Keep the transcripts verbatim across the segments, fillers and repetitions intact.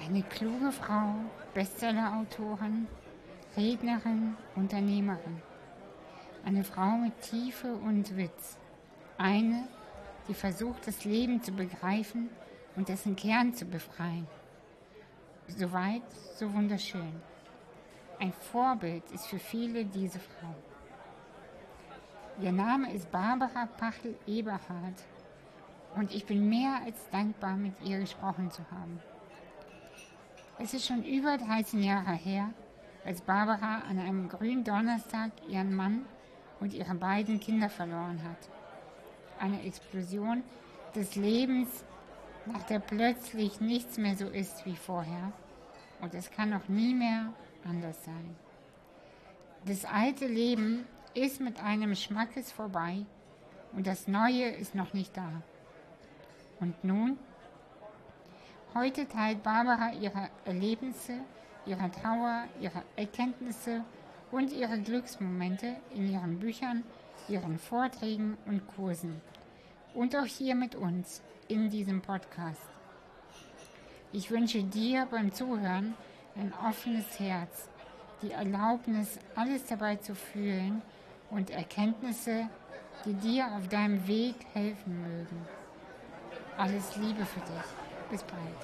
Eine kluge Frau, Bestsellerautorin, Rednerin, Unternehmerin. Eine Frau mit Tiefe und Witz. Eine, die versucht, das Leben zu begreifen und dessen Kern zu befreien. Soweit, so wunderschön. Ein Vorbild ist für viele diese Frau. Ihr Name ist Barbara Pachel-Eberhardt und ich bin mehr als dankbar, mit ihr gesprochen zu haben. Es ist schon über dreizehn Jahre her, als Barbara an einem grünen Donnerstag ihren Mann und ihre beiden Kinder verloren hat. Eine Explosion des Lebens, nach der plötzlich nichts mehr so ist wie vorher. Und es kann auch nie mehr anders sein. Das alte Leben ist mit einem Schmackes vorbei und das Neue ist noch nicht da. Und nun? Heute teilt Barbara ihre Erlebnisse, ihre Trauer, ihre Erkenntnisse und ihre Glücksmomente in ihren Büchern, ihren Vorträgen und Kursen. Und auch hier mit uns in diesem Podcast. Ich wünsche dir beim Zuhören ein offenes Herz, die Erlaubnis, alles dabei zu fühlen und Erkenntnisse, die dir auf deinem Weg helfen mögen. Alles Liebe für dich. Bis bald.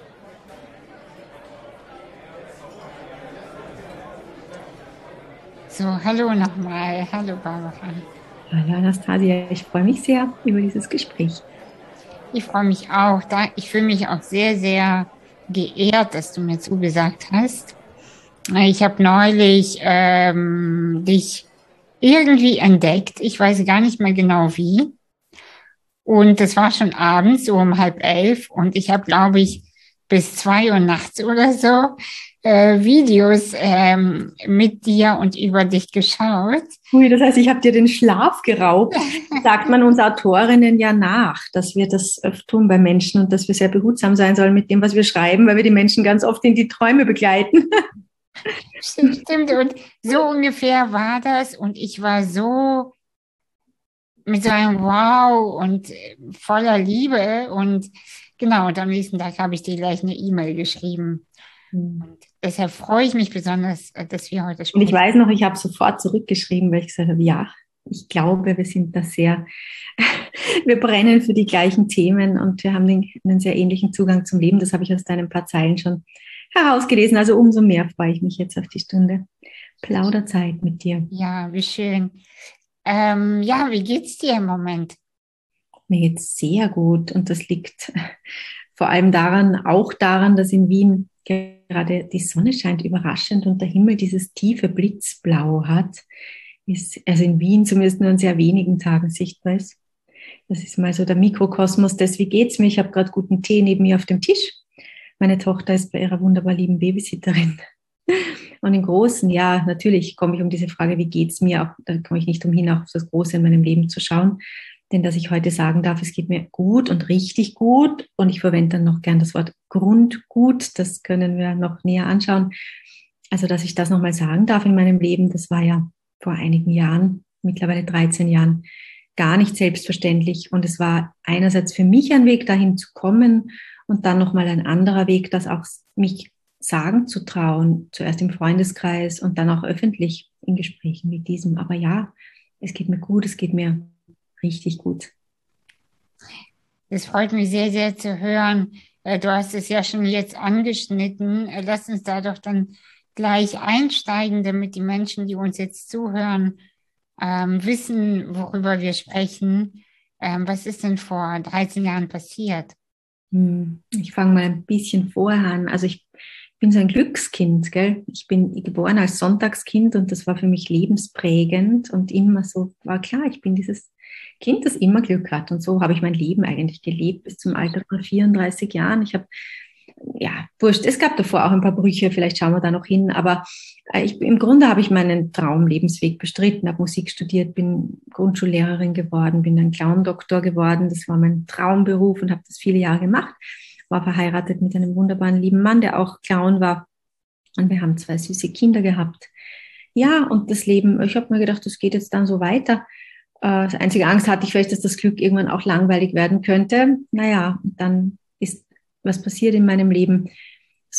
So, hallo nochmal. Hallo Barbara. Hallo Anastasia, ich freue mich sehr über dieses Gespräch. Ich freue mich auch. Ich fühle mich auch sehr, sehr geehrt, dass du mir zugesagt hast. Ich habe neulich ähm, dich irgendwie entdeckt. Ich weiß gar nicht mehr genau wie. Und es war schon abends, so um halb elf. Und ich habe, glaube ich, bis zwei Uhr nachts oder so äh, Videos ähm, mit dir und über dich geschaut. Ui, das heißt, ich habe dir den Schlaf geraubt. Sagt man uns Autorinnen ja nach, dass wir das öfter tun bei Menschen und dass wir sehr behutsam sein sollen mit dem, was wir schreiben, weil wir die Menschen ganz oft in die Träume begleiten. Stimmt, stimmt. Und so ungefähr war das. Und ich war so mit so einem Wow und voller Liebe. Und genau, und am nächsten Tag habe ich dir gleich eine E-Mail geschrieben. Und deshalb freue ich mich besonders, dass wir heute sprechen. Und ich weiß noch, ich habe sofort zurückgeschrieben, weil ich gesagt habe, ja, ich glaube, wir sind da sehr, wir brennen für die gleichen Themen und wir haben den, einen sehr ähnlichen Zugang zum Leben. Das habe ich aus deinen paar Zeilen schon herausgelesen. Also umso mehr freue ich mich jetzt auf die Stunde Plauderzeit mit dir. Ja, wie schön. Ähm, ja, wie geht's dir im Moment? Mir geht's sehr gut und das liegt vor allem daran, auch daran, dass in Wien gerade die Sonne scheint überraschend und der Himmel dieses tiefe Blitzblau hat, ist also in Wien zumindest nur an sehr wenigen Tagen sichtbar ist. Das ist mal so der Mikrokosmos des, wie geht's mir? Ich habe gerade guten Tee neben mir auf dem Tisch. Meine Tochter ist bei ihrer wunderbar lieben Babysitterin. Und im Großen, ja, natürlich komme ich um diese Frage, wie geht's mir? Auch, da komme ich nicht umhin, auch auf das Große in meinem Leben zu schauen. Denn dass ich heute sagen darf, es geht mir gut und richtig gut. Und ich verwende dann noch gern das Wort Grundgut. Das können wir noch näher anschauen. Also, dass ich das nochmal sagen darf in meinem Leben, das war ja vor einigen Jahren, mittlerweile dreizehn Jahren, gar nicht selbstverständlich. Und es war einerseits für mich ein Weg, dahin zu kommen und dann nochmal ein anderer Weg, das auch mich sagen zu trauen. Zuerst im Freundeskreis und dann auch öffentlich in Gesprächen wie diesem. Aber ja, es geht mir gut, es geht mir richtig gut. Es freut mich sehr, sehr zu hören. Du hast es ja schon jetzt angeschnitten. Lass uns da doch dann gleich einsteigen, damit die Menschen, die uns jetzt zuhören, ähm, wissen, worüber wir sprechen. Ähm, was ist denn vor dreizehn Jahren passiert? Ich fange mal ein bisschen vorher an. Also ich bin so ein Glückskind, gell? Ich bin geboren als Sonntagskind und das war für mich lebensprägend und immer so, war klar, ich bin dieses Kind, das immer Glück hat. Und so habe ich mein Leben eigentlich gelebt bis zum Alter von vierunddreißig Jahren. Ich habe, ja, wurscht, es gab davor auch ein paar Brüche, vielleicht schauen wir da noch hin, aber ich, im Grunde habe ich meinen Traumlebensweg bestritten, habe Musik studiert, bin Grundschullehrerin geworden, bin dann Clown-Doktor geworden. Das war mein Traumberuf und habe das viele Jahre gemacht. War verheiratet mit einem wunderbaren lieben Mann, der auch Clown war. Und wir haben zwei süße Kinder gehabt. Ja, und das Leben, ich habe mir gedacht, das geht jetzt dann so weiter. Das einzige Angst hatte ich vielleicht, dass das Glück irgendwann auch langweilig werden könnte. Naja, dann ist was passiert in meinem Leben.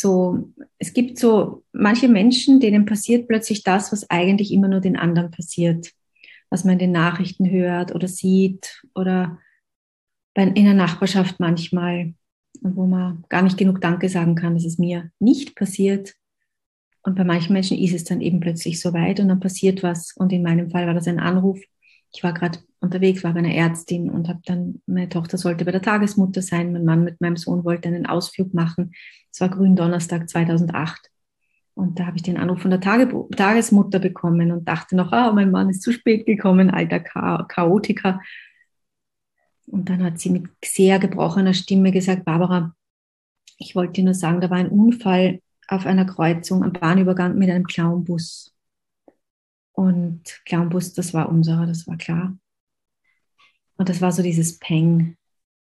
so, es gibt so manche Menschen, denen passiert plötzlich das, was eigentlich immer nur den anderen passiert, was man in den Nachrichten hört oder sieht oder in der Nachbarschaft manchmal, wo man gar nicht genug Danke sagen kann, dass es mir nicht passiert. Und bei manchen Menschen ist es dann eben plötzlich soweit und dann passiert was. Und in meinem Fall war das ein Anruf. Ich war gerade unterwegs, war bei einer Ärztin und habe dann, meine Tochter sollte bei der Tagesmutter sein. Mein Mann mit meinem Sohn wollte einen Ausflug machen. Es war Gründonnerstag zweitausendacht. Und da habe ich den Anruf von der Tage, Tagesmutter bekommen und dachte noch, ah, mein Mann ist zu spät gekommen, alter Cha- Chaotiker. Und dann hat sie mit sehr gebrochener Stimme gesagt, Barbara, ich wollte dir nur sagen, da war ein Unfall auf einer Kreuzung am Bahnübergang mit einem Clownbus. Und Clownbus, das war unserer, das war klar. Und das war so dieses Peng.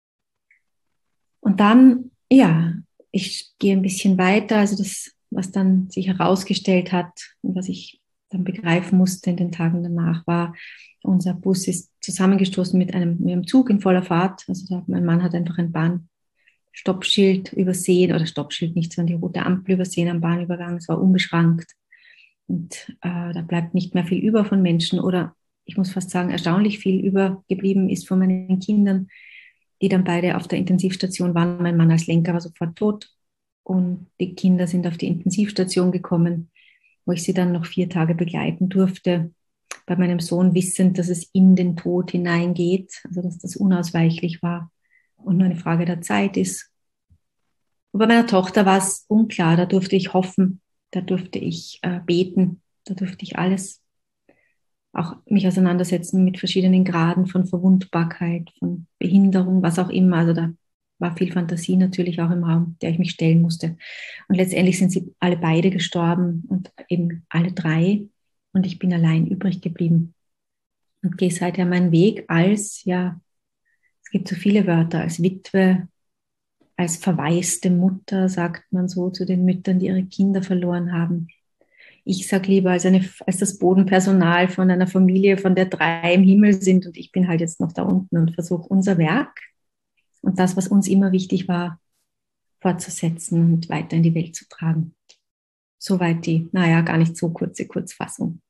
Und dann, ja, ich gehe ein bisschen weiter, also das, was dann sich herausgestellt hat und was ich dann begreifen musste in den Tagen danach, war, unser Bus ist zusammengestoßen mit einem, mit einem Zug in voller Fahrt. Also da, mein Mann hat einfach ein Bahnstoppschild übersehen, oder Stoppschild nicht, sondern die rote Ampel übersehen am Bahnübergang. Es war unbeschrankt. Und äh, da bleibt nicht mehr viel über von Menschen. Oder ich muss fast sagen, erstaunlich viel übergeblieben ist von meinen Kindern, die dann beide auf der Intensivstation waren. Mein Mann als Lenker war sofort tot. Und die Kinder sind auf die Intensivstation gekommen, wo ich sie dann noch vier Tage begleiten durfte. Bei meinem Sohn wissend, dass es in den Tod hineingeht, also dass das unausweichlich war und nur eine Frage der Zeit ist. Und bei meiner Tochter war es unklar, da durfte ich hoffen, da durfte ich äh, beten, da durfte ich alles, auch mich auseinandersetzen mit verschiedenen Graden von Verwundbarkeit, von Behinderung, was auch immer. Also da war viel Fantasie natürlich auch im Raum, der ich mich stellen musste. Und letztendlich sind sie alle beide gestorben und eben alle drei. Und ich bin allein übrig geblieben und gehe seither meinen Weg als, ja, es gibt so viele Wörter, als Witwe, als verwaiste Mutter, sagt man so zu den Müttern, die ihre Kinder verloren haben. Ich sage lieber als, eine, als das Bodenpersonal von einer Familie, von der drei im Himmel sind und ich bin halt jetzt noch da unten und versuche unser Werk und das, was uns immer wichtig war, fortzusetzen und weiter in die Welt zu tragen. Soweit die, naja, gar nicht so kurze Kurzfassung.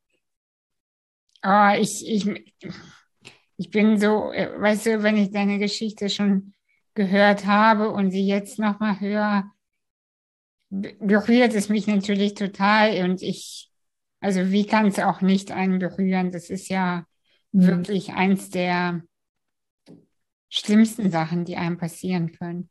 Oh, ich, ich, ich bin so, äh, weißt du, wenn ich deine Geschichte schon gehört habe und sie jetzt nochmal höre, be- berührt es mich natürlich total und ich, also wie kann es auch nicht einen berühren? Das ist ja Mhm. wirklich eins der schlimmsten Sachen, die einem passieren können.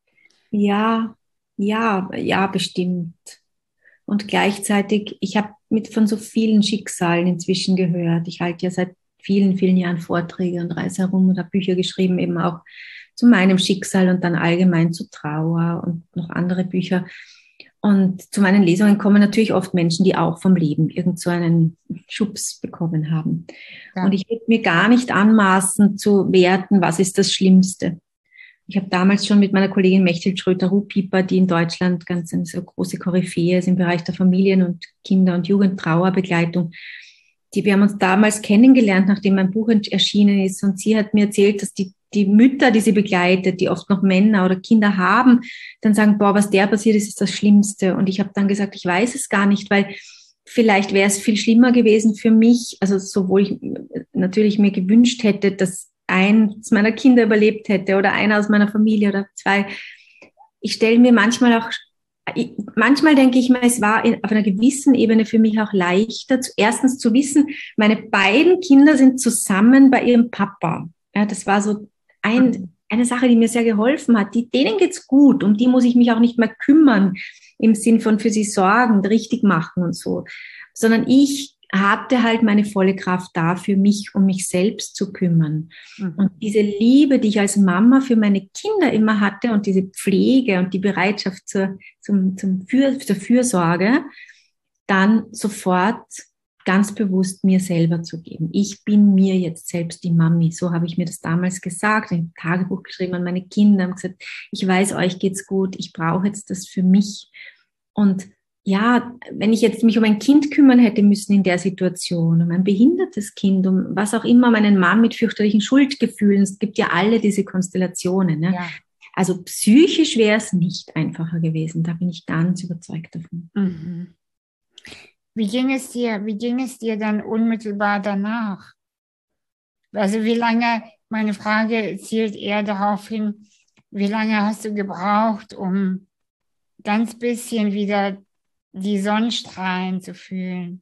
Ja, ja, ja, bestimmt. Und gleichzeitig, ich habe mit von so vielen Schicksalen inzwischen gehört. Ich halte ja seit vielen, vielen Jahren Vorträge und reise herum und habe Bücher geschrieben, eben auch zu meinem Schicksal und dann allgemein zu Trauer und noch andere Bücher. Und zu meinen Lesungen kommen natürlich oft Menschen, die auch vom Leben irgend so einen Schubs bekommen haben. Ja. Und ich würde mir gar nicht anmaßen zu werten, was ist das Schlimmste. Ich habe damals schon mit meiner Kollegin Mechthild Schröter-Ruhpieper, die in Deutschland ganz eine so große Koryphäe ist im Bereich der Familien- und Kinder- und Jugendtrauerbegleitung, die, wir haben uns damals kennengelernt, nachdem mein Buch erschienen ist. Und sie hat mir erzählt, dass die, die Mütter, die sie begleitet, die oft noch Männer oder Kinder haben, dann sagen, boah, was der passiert ist, ist das Schlimmste. Und ich habe dann gesagt, ich weiß es gar nicht, weil vielleicht wäre es viel schlimmer gewesen für mich, also sowohl ich natürlich mir gewünscht hätte, dass eins meiner Kinder überlebt hätte oder einer aus meiner Familie oder zwei. Ich stelle mir manchmal auch, manchmal denke ich mir, es war auf einer gewissen Ebene für mich auch leichter, erstens zu wissen, meine beiden Kinder sind zusammen bei ihrem Papa. Ja, das war so ein, eine Sache, die mir sehr geholfen hat. Die, denen geht's gut, um die muss ich mich auch nicht mehr kümmern, im Sinn von für sie sorgen, richtig machen und so, sondern ich hatte halt meine volle Kraft da, für mich, um mich selbst zu kümmern. Mhm. Und diese Liebe, die ich als Mama für meine Kinder immer hatte und diese Pflege und die Bereitschaft zur, zum, zum für, zur Fürsorge, dann sofort ganz bewusst mir selber zu geben. Ich bin mir jetzt selbst die Mami. So habe ich mir das damals gesagt. Ich habe ein Tagebuch geschrieben an meine Kinder und gesagt, ich weiß, euch geht's gut, ich brauche jetzt das für mich. Und ja, wenn ich jetzt mich um ein Kind kümmern hätte müssen in der Situation, um ein behindertes Kind, um was auch immer, meinen Mann mit fürchterlichen Schuldgefühlen, es gibt ja alle diese Konstellationen, ne? Ja. Also psychisch wäre es nicht einfacher gewesen, da bin ich ganz überzeugt davon. Mhm. Wie ging es dir, wie ging es dir dann unmittelbar danach? Also wie lange, meine Frage zielt eher darauf hin, wie lange hast du gebraucht, um ganz bisschen wieder die Sonnenstrahlen zu fühlen?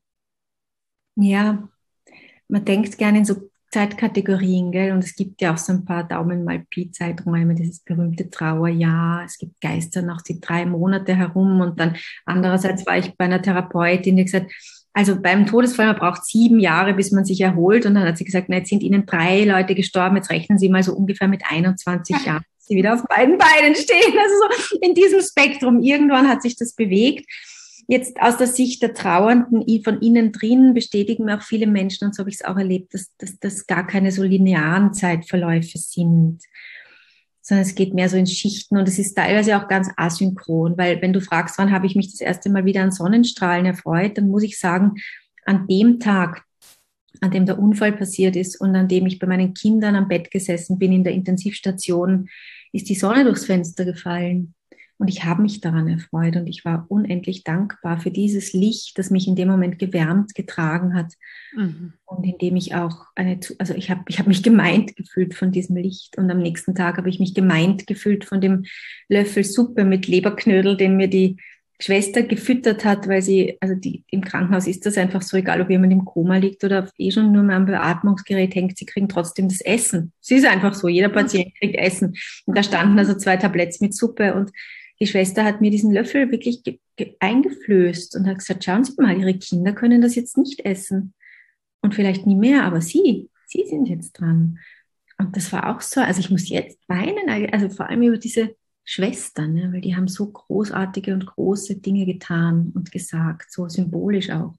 Ja, man denkt gerne in so Zeitkategorien, gell? Und es gibt ja auch so ein paar Daumen mal Pi-Zeiträume, dieses berühmte Trauerjahr. Es gibt Geister noch die drei Monate herum. Und dann andererseits war ich bei einer Therapeutin, die gesagt, also beim Todesfall, man braucht sieben Jahre, bis man sich erholt. Und dann hat sie gesagt, na, jetzt sind Ihnen drei Leute gestorben, jetzt rechnen Sie mal so ungefähr mit einundzwanzig Jahren, dass Sie wieder auf beiden Beinen stehen. Also so in diesem Spektrum. Irgendwann hat sich das bewegt. Jetzt aus der Sicht der Trauernden von innen drin bestätigen mir auch viele Menschen, und so habe ich es auch erlebt, dass das gar keine so linearen Zeitverläufe sind, sondern es geht mehr so in Schichten und es ist teilweise auch ganz asynchron, weil wenn du fragst, wann habe ich mich das erste Mal wieder an Sonnenstrahlen erfreut, dann muss ich sagen, an dem Tag, an dem der Unfall passiert ist und an dem ich bei meinen Kindern am Bett gesessen bin in der Intensivstation, ist die Sonne durchs Fenster gefallen. Und ich habe mich daran erfreut und ich war unendlich dankbar für dieses Licht, das mich in dem Moment gewärmt, getragen hat. Mhm. Und in dem ich auch eine, also ich habe ich hab mich gemeint gefühlt von diesem Licht. Und am nächsten Tag habe ich mich gemeint gefühlt von dem Löffel Suppe mit Leberknödel, den mir die Schwester gefüttert hat, weil sie, also die, im Krankenhaus ist das einfach so, egal ob jemand im Koma liegt oder eh schon nur mal am Beatmungsgerät hängt, sie kriegen trotzdem das Essen. Es ist einfach so, jeder Patient kriegt Essen. Und da standen also zwei Tabletts mit Suppe und die Schwester hat mir diesen Löffel wirklich ge- ge- eingeflößt und hat gesagt, schauen Sie mal, Ihre Kinder können das jetzt nicht essen. Und vielleicht nie mehr, aber Sie, Sie sind jetzt dran. Und das war auch so, also ich muss jetzt weinen, also vor allem über diese Schwestern, ne, weil die haben so großartige und große Dinge getan und gesagt, so symbolisch auch.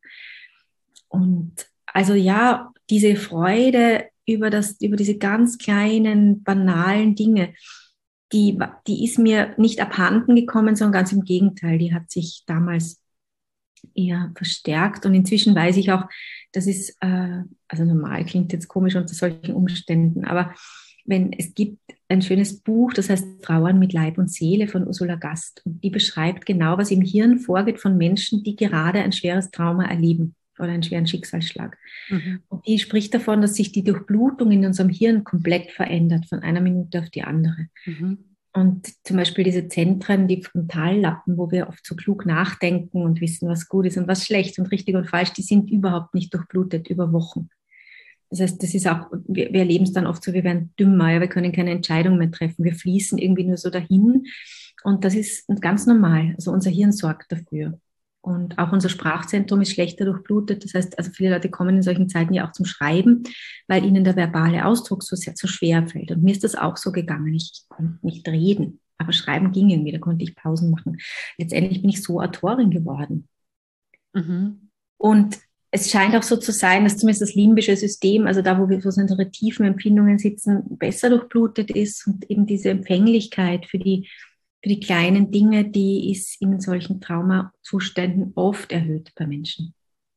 Und also ja, diese Freude über das, über diese ganz kleinen, banalen Dinge, Die, die ist mir nicht abhanden gekommen, sondern ganz im Gegenteil. Die hat sich damals eher verstärkt. Und inzwischen weiß ich auch, das ist, äh, also normal klingt jetzt komisch unter solchen Umständen, aber wenn es gibt ein schönes Buch, das heißt Trauern mit Leib und Seele von Ursula Gast. Und die beschreibt genau, was im Hirn vorgeht von Menschen, die gerade ein schweres Trauma erleben oder einen schweren Schicksalsschlag. Mhm. Und die spricht davon, dass sich die Durchblutung in unserem Hirn komplett verändert, von einer Minute auf die andere. Mhm. Und zum Beispiel diese Zentren, die Frontallappen, wo wir oft so klug nachdenken und wissen, was gut ist und was schlecht und richtig und falsch, die sind überhaupt nicht durchblutet über Wochen. Das heißt, das ist auch, wir, wir erleben es dann oft so, wir werden dümmer, ja, wir können keine Entscheidung mehr treffen, wir fließen irgendwie nur so dahin. Und das ist ganz normal. Also unser Hirn sorgt dafür. Und auch unser Sprachzentrum ist schlechter durchblutet. Das heißt, also viele Leute kommen in solchen Zeiten ja auch zum Schreiben, weil ihnen der verbale Ausdruck so sehr, so schwer fällt. Und mir ist das auch so gegangen. Ich konnte nicht reden, aber schreiben ging irgendwie, da konnte ich Pausen machen. Letztendlich bin ich so Autorin geworden. Mhm. Und es scheint auch so zu sein, dass zumindest das limbische System, also da, wo wir so unsere tiefen Empfindungen sitzen, besser durchblutet ist und eben diese Empfänglichkeit für die Für die kleinen Dinge, die ist in solchen Traumazuständen oft erhöht bei Menschen.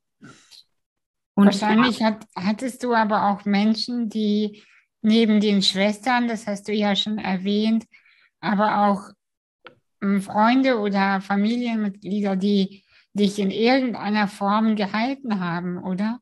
Und wahrscheinlich hat, hattest du aber auch Menschen, die neben den Schwestern, das hast du ja schon erwähnt, aber auch ähm, Freunde oder Familienmitglieder, die dich in irgendeiner Form gehalten haben, oder?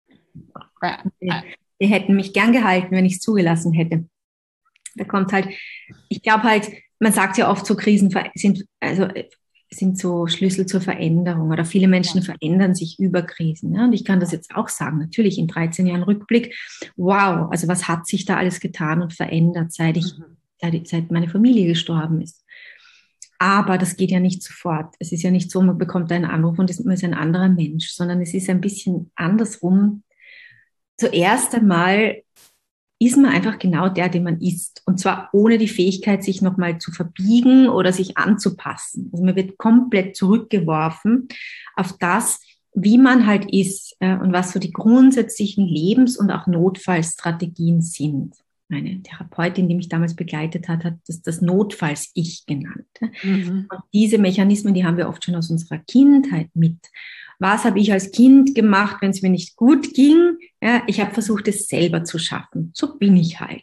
Die, die hätten mich gern gehalten, wenn ich es zugelassen hätte. Da kommt halt, ich glaube halt, man sagt ja oft so, Krisen sind, also, sind so Schlüssel zur Veränderung oder viele Menschen ja. verändern sich über Krisen. Ne? Und ich kann das jetzt auch sagen, natürlich in dreizehn Jahren Rückblick, wow, also was hat sich da alles getan und verändert, seit ich, mhm. seit meine Familie gestorben ist. Aber das geht ja nicht sofort. Es ist ja nicht so, man bekommt einen Anruf und man ist ein anderer Mensch, sondern es ist ein bisschen andersrum. Zuerst einmal ist man einfach genau der, den man ist. Und zwar ohne die Fähigkeit, sich nochmal zu verbiegen oder sich anzupassen. Also man wird komplett zurückgeworfen auf das, wie man halt ist und was so die grundsätzlichen Lebens- und auch Notfallstrategien sind. Meine Therapeutin, die mich damals begleitet hat, hat das das Notfalls-Ich genannt. Mhm. Und diese Mechanismen, die haben wir oft schon aus unserer Kindheit mit. Was habe ich als Kind gemacht, wenn es mir nicht gut ging? Ja, ich habe versucht, es selber zu schaffen. So bin ich halt.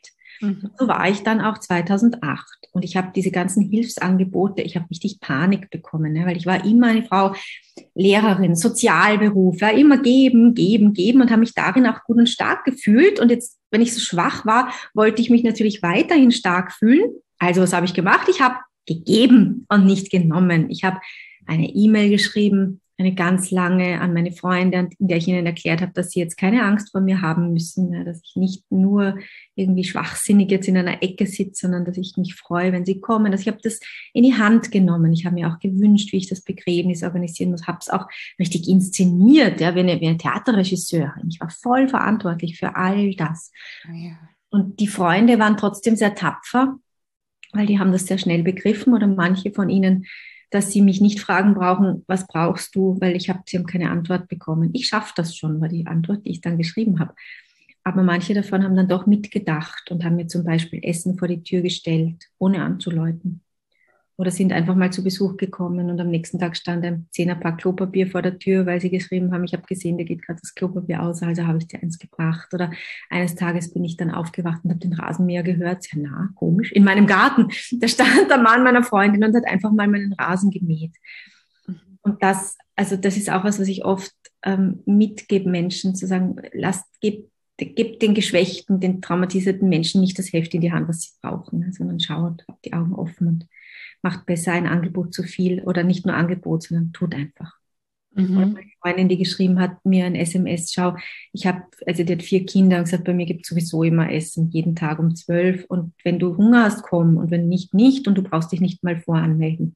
Mhm. So war ich dann auch zweitausendacht. Und ich habe diese ganzen Hilfsangebote, ich habe richtig Panik bekommen, ne? Weil ich war immer eine Frau, Lehrerin, Sozialberuf, ja, immer geben, geben, geben und habe mich darin auch gut und stark gefühlt. Und jetzt, wenn ich so schwach war, wollte ich mich natürlich weiterhin stark fühlen. Also was habe ich gemacht? Ich habe gegeben und nicht genommen. Ich habe eine E-Mail geschrieben, eine ganz lange an meine Freunde, in der ich ihnen erklärt habe, dass sie jetzt keine Angst vor mir haben müssen, dass ich nicht nur irgendwie schwachsinnig jetzt in einer Ecke sitze, sondern dass ich mich freue, wenn sie kommen. Also ich habe das in die Hand genommen. Ich habe mir auch gewünscht, wie ich das Begräbnis organisieren muss, habe es auch richtig inszeniert, ja, wie eine, wie eine Theaterregisseurin. Ich war voll verantwortlich für all das. Ja. Und die Freunde waren trotzdem sehr tapfer, weil die haben das sehr schnell begriffen oder manche von ihnen, dass sie mich nicht fragen brauchen, was brauchst du, weil ich habe, sie haben keine Antwort bekommen. Ich schaffe das schon, war die Antwort, die ich dann geschrieben habe. Aber manche davon haben dann doch mitgedacht und haben mir zum Beispiel Essen vor die Tür gestellt, ohne anzuläuten. Oder sind einfach mal zu Besuch gekommen und am nächsten Tag stand ein Zehnerpack Klopapier vor der Tür, weil sie geschrieben haben, ich habe gesehen, da geht gerade das Klopapier aus, also habe ich dir eins gebracht. Oder eines Tages bin ich dann aufgewacht und habe den Rasenmäher gehört. Ja, na, komisch. In meinem Garten, da stand der Mann meiner Freundin und hat einfach mal meinen Rasen gemäht. Und das, also das ist auch was, was ich oft ähm, mitgebe Menschen, zu sagen, lasst, gebt, gebt den geschwächten, den traumatisierten Menschen nicht das Heft in die Hand, was sie brauchen, ne, sondern schaut, habt die Augen offen und macht besser ein Angebot zu viel oder nicht nur Angebot, sondern tut einfach. Mhm. Oder meine Freundin, die geschrieben hat, mir ein S M S, schau, ich habe, also die hat vier Kinder und gesagt, bei mir gibt es sowieso immer Essen, jeden Tag um zwölf und wenn du Hunger hast, komm und wenn nicht, nicht und du brauchst dich nicht mal voranmelden.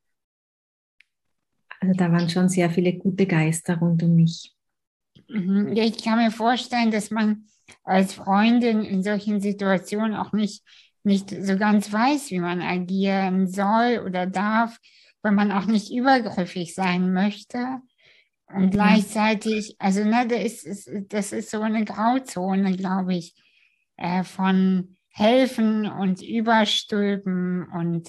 Also da waren schon sehr viele gute Geister rund um mich. Mhm. Ja, ich kann mir vorstellen, dass man als Freundin in solchen Situationen auch nicht, nicht so ganz weiß, wie man agieren soll oder darf, weil man auch nicht übergriffig sein möchte. Und Ja, gleichzeitig, also ne, das ist, ist, das ist so eine Grauzone, glaube ich, äh, von helfen und überstülpen und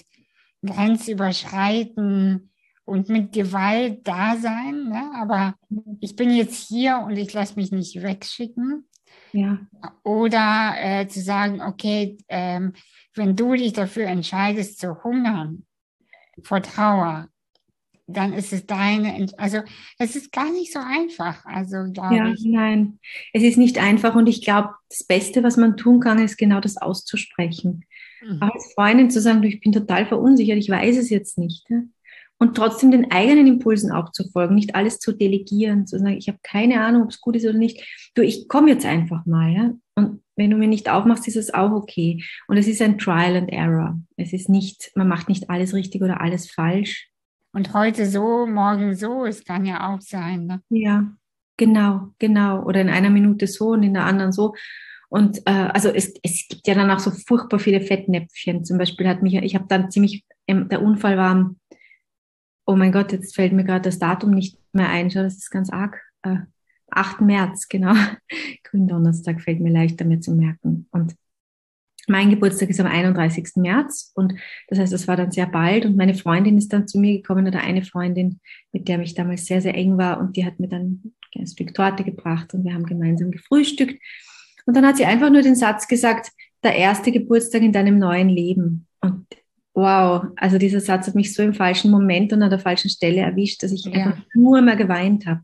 grenzüberschreiten und mit Gewalt da sein. Ne? Aber ich bin jetzt hier und ich lasse mich nicht wegschicken. ja, Oder äh, zu sagen, okay, ähm, wenn du dich dafür entscheidest zu hungern vor Trauer, dann ist es deine, Ent also es ist gar nicht so einfach, also glaube ja, ich. nein. Es ist nicht einfach und ich glaube, das Beste, was man tun kann, ist genau das auszusprechen. Auch Mhm. als Freundin zu sagen, du, ich bin total verunsichert, ich weiß es jetzt nicht. Ja? Und trotzdem den eigenen Impulsen auch zu folgen, nicht alles zu delegieren, zu sagen, ich habe keine Ahnung, ob es gut ist oder nicht. Du, ich komme jetzt einfach mal. Ja? Und wenn du mir nicht aufmachst, ist es auch okay. Und es ist ein Trial and Error. Es ist nicht, man macht nicht alles richtig oder alles falsch. Und heute so, morgen so, es kann ja auch sein. Ne? Ja, genau, genau. Oder in einer Minute so und in der anderen so. Und äh, also es, es gibt ja dann auch so furchtbar viele Fettnäpfchen. Zum Beispiel hat mich, ich habe dann ziemlich, ähm, der Unfall war am, oh mein Gott, jetzt fällt mir gerade das Datum nicht mehr ein. Schau, das ist ganz arg. Äh, achten März, genau. Gründonnerstag fällt mir leichter mir zu merken. Und mein Geburtstag ist am einunddreißigsten März und das heißt, das war dann sehr bald und meine Freundin ist dann zu mir gekommen oder eine Freundin, mit der ich damals sehr, sehr eng war und die hat mir dann ein Stück Torte gebracht und wir haben gemeinsam gefrühstückt und dann hat sie einfach nur den Satz gesagt, der erste Geburtstag in deinem neuen Leben und wow, also dieser Satz hat mich so im falschen Moment und an der falschen Stelle erwischt, dass ich einfach Ja. nur mehr geweint habe.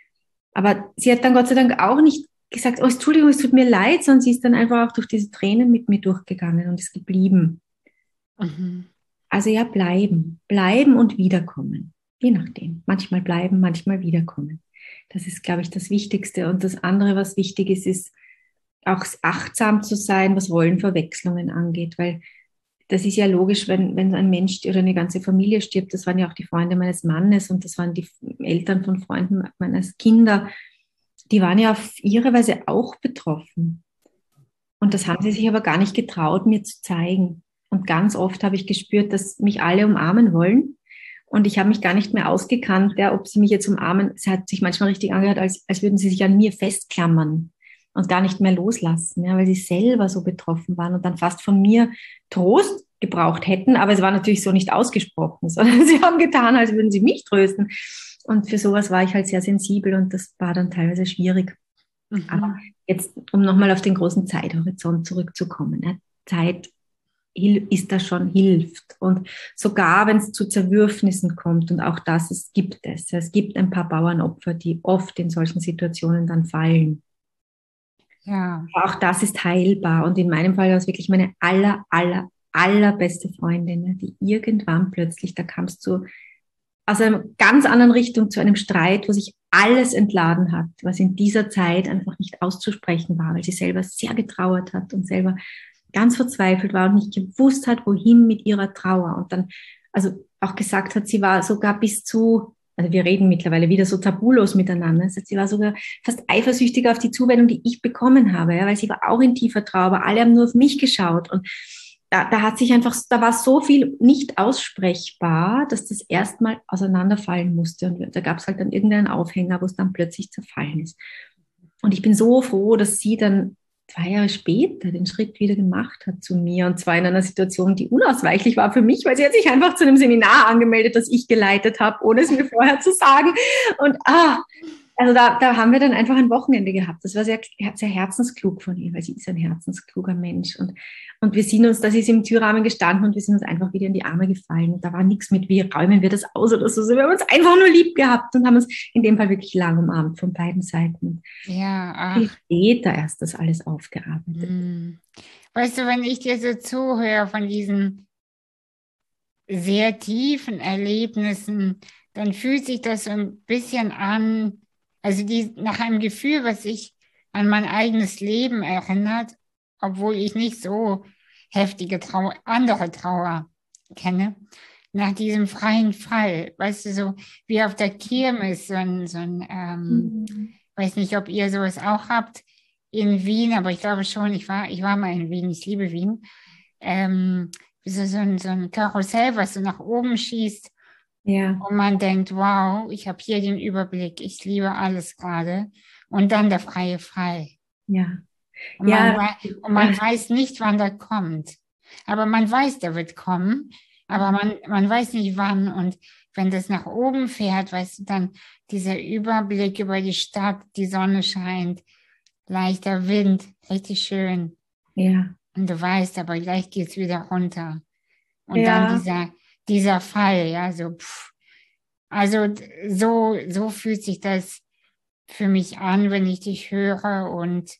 Aber sie hat dann Gott sei Dank auch nicht gesagt, oh, Entschuldigung, es tut mir leid, sondern sie ist dann einfach auch durch diese Tränen mit mir durchgegangen und ist geblieben. Mhm. Also ja, bleiben, bleiben und wiederkommen. Je nachdem. Manchmal bleiben, manchmal wiederkommen. Das ist, glaube ich, das Wichtigste. Und das andere, was wichtig ist, ist auch achtsam zu sein, was Rollenverwechslungen angeht, weil das ist ja logisch, wenn, wenn ein Mensch oder eine ganze Familie stirbt, das waren ja auch die Freunde meines Mannes und das waren die Eltern von Freunden meines Kinder, die waren ja auf ihre Weise auch betroffen. Und das haben sie sich aber gar nicht getraut, mir zu zeigen. Und ganz oft habe ich gespürt, dass mich alle umarmen wollen. Und ich habe mich gar nicht mehr ausgekannt, ja, ob sie mich jetzt umarmen. Es hat sich manchmal richtig angehört, als, als würden sie sich an mir festklammern und gar nicht mehr loslassen, ja, weil sie selber so betroffen waren und dann fast von mir Trost gebraucht hätten. Aber es war natürlich so nicht ausgesprochen, sondern sie haben getan, als würden sie mich trösten. Und für sowas war ich halt sehr sensibel und das war dann teilweise schwierig. Aber Mhm. jetzt, um nochmal auf den großen Zeithorizont zurückzukommen, ne? Zeit ist das schon hilft. Und sogar wenn es zu Zerwürfnissen kommt, und auch das es gibt es. Es gibt ein paar Bauernopfer, die oft in solchen Situationen dann fallen. Ja. Auch das ist heilbar. Und in meinem Fall war es wirklich meine aller, aller, allerbeste Freundin, die irgendwann plötzlich, da kam es zu aus einer ganz anderen Richtung zu einem Streit, wo sich alles entladen hat, was in dieser Zeit einfach nicht auszusprechen war, weil sie selber sehr getrauert hat und selber ganz verzweifelt war und nicht gewusst hat, wohin mit ihrer Trauer. Und dann, also auch gesagt hat, sie war sogar bis zu, also wir reden mittlerweile wieder so tabulos miteinander, also sie war sogar fast eifersüchtig auf die Zuwendung, die ich bekommen habe, ja, weil sie war auch in tiefer Trauer, aber alle haben nur auf mich geschaut. Und da, da hat sich einfach, da war so viel nicht aussprechbar, dass das erstmal auseinanderfallen musste. Und da gab es halt dann irgendeinen Aufhänger, wo es dann plötzlich zerfallen ist. Und ich bin so froh, dass sie dann zwei Jahre später den Schritt wieder gemacht hat zu mir, und zwar in einer Situation, die unausweichlich war für mich, weil sie hat sich einfach zu einem Seminar angemeldet, das ich geleitet habe, ohne es mir vorher zu sagen. Und ah, also da, da haben wir dann einfach ein Wochenende gehabt. Das war sehr, sehr herzensklug von ihr, weil sie ist ein herzenskluger Mensch. Und, und wir sind uns, da ist sie im Türrahmen gestanden und wir sind uns einfach wieder in die Arme gefallen. Und da war nichts mit, wie räumen wir das aus oder so. Wir haben uns einfach nur lieb gehabt und haben uns in dem Fall wirklich lang umarmt von beiden Seiten. Ja, ach. Viel später erst das alles aufgearbeitet. Hm. Weißt du, wenn ich dir so zuhöre von diesen sehr tiefen Erlebnissen, dann fühlt sich das so ein bisschen an, also die, nach einem Gefühl, was sich an mein eigenes Leben erinnert, obwohl ich nicht so heftige Trauer, andere Trauer kenne, nach diesem freien Fall, weißt du, so wie auf der Kirmes, so ein, so ein ähm, Mhm. weiß nicht, ob ihr sowas auch habt in Wien, aber ich glaube schon, ich war, ich war mal in Wien, ich liebe Wien, ähm, so, so, ein, so ein Karussell, was so nach oben schießt. Ja. Und man denkt, wow, ich habe hier den Überblick, ich liebe alles gerade. Und dann der freie Fall. Ja. Und, Ja. man, wei- und man weiß nicht, wann der kommt. Aber man weiß, der wird kommen. Aber man, man weiß nicht, wann. Und wenn das nach oben fährt, weißt du, dann dieser Überblick über die Stadt, die Sonne scheint, leichter Wind, richtig schön. Ja. Und du weißt, aber gleich geht's wieder runter. Und Ja. dann dieser, dieser Fall, ja, so, pff. Also so, so fühlt sich das für mich an, wenn ich dich höre. Und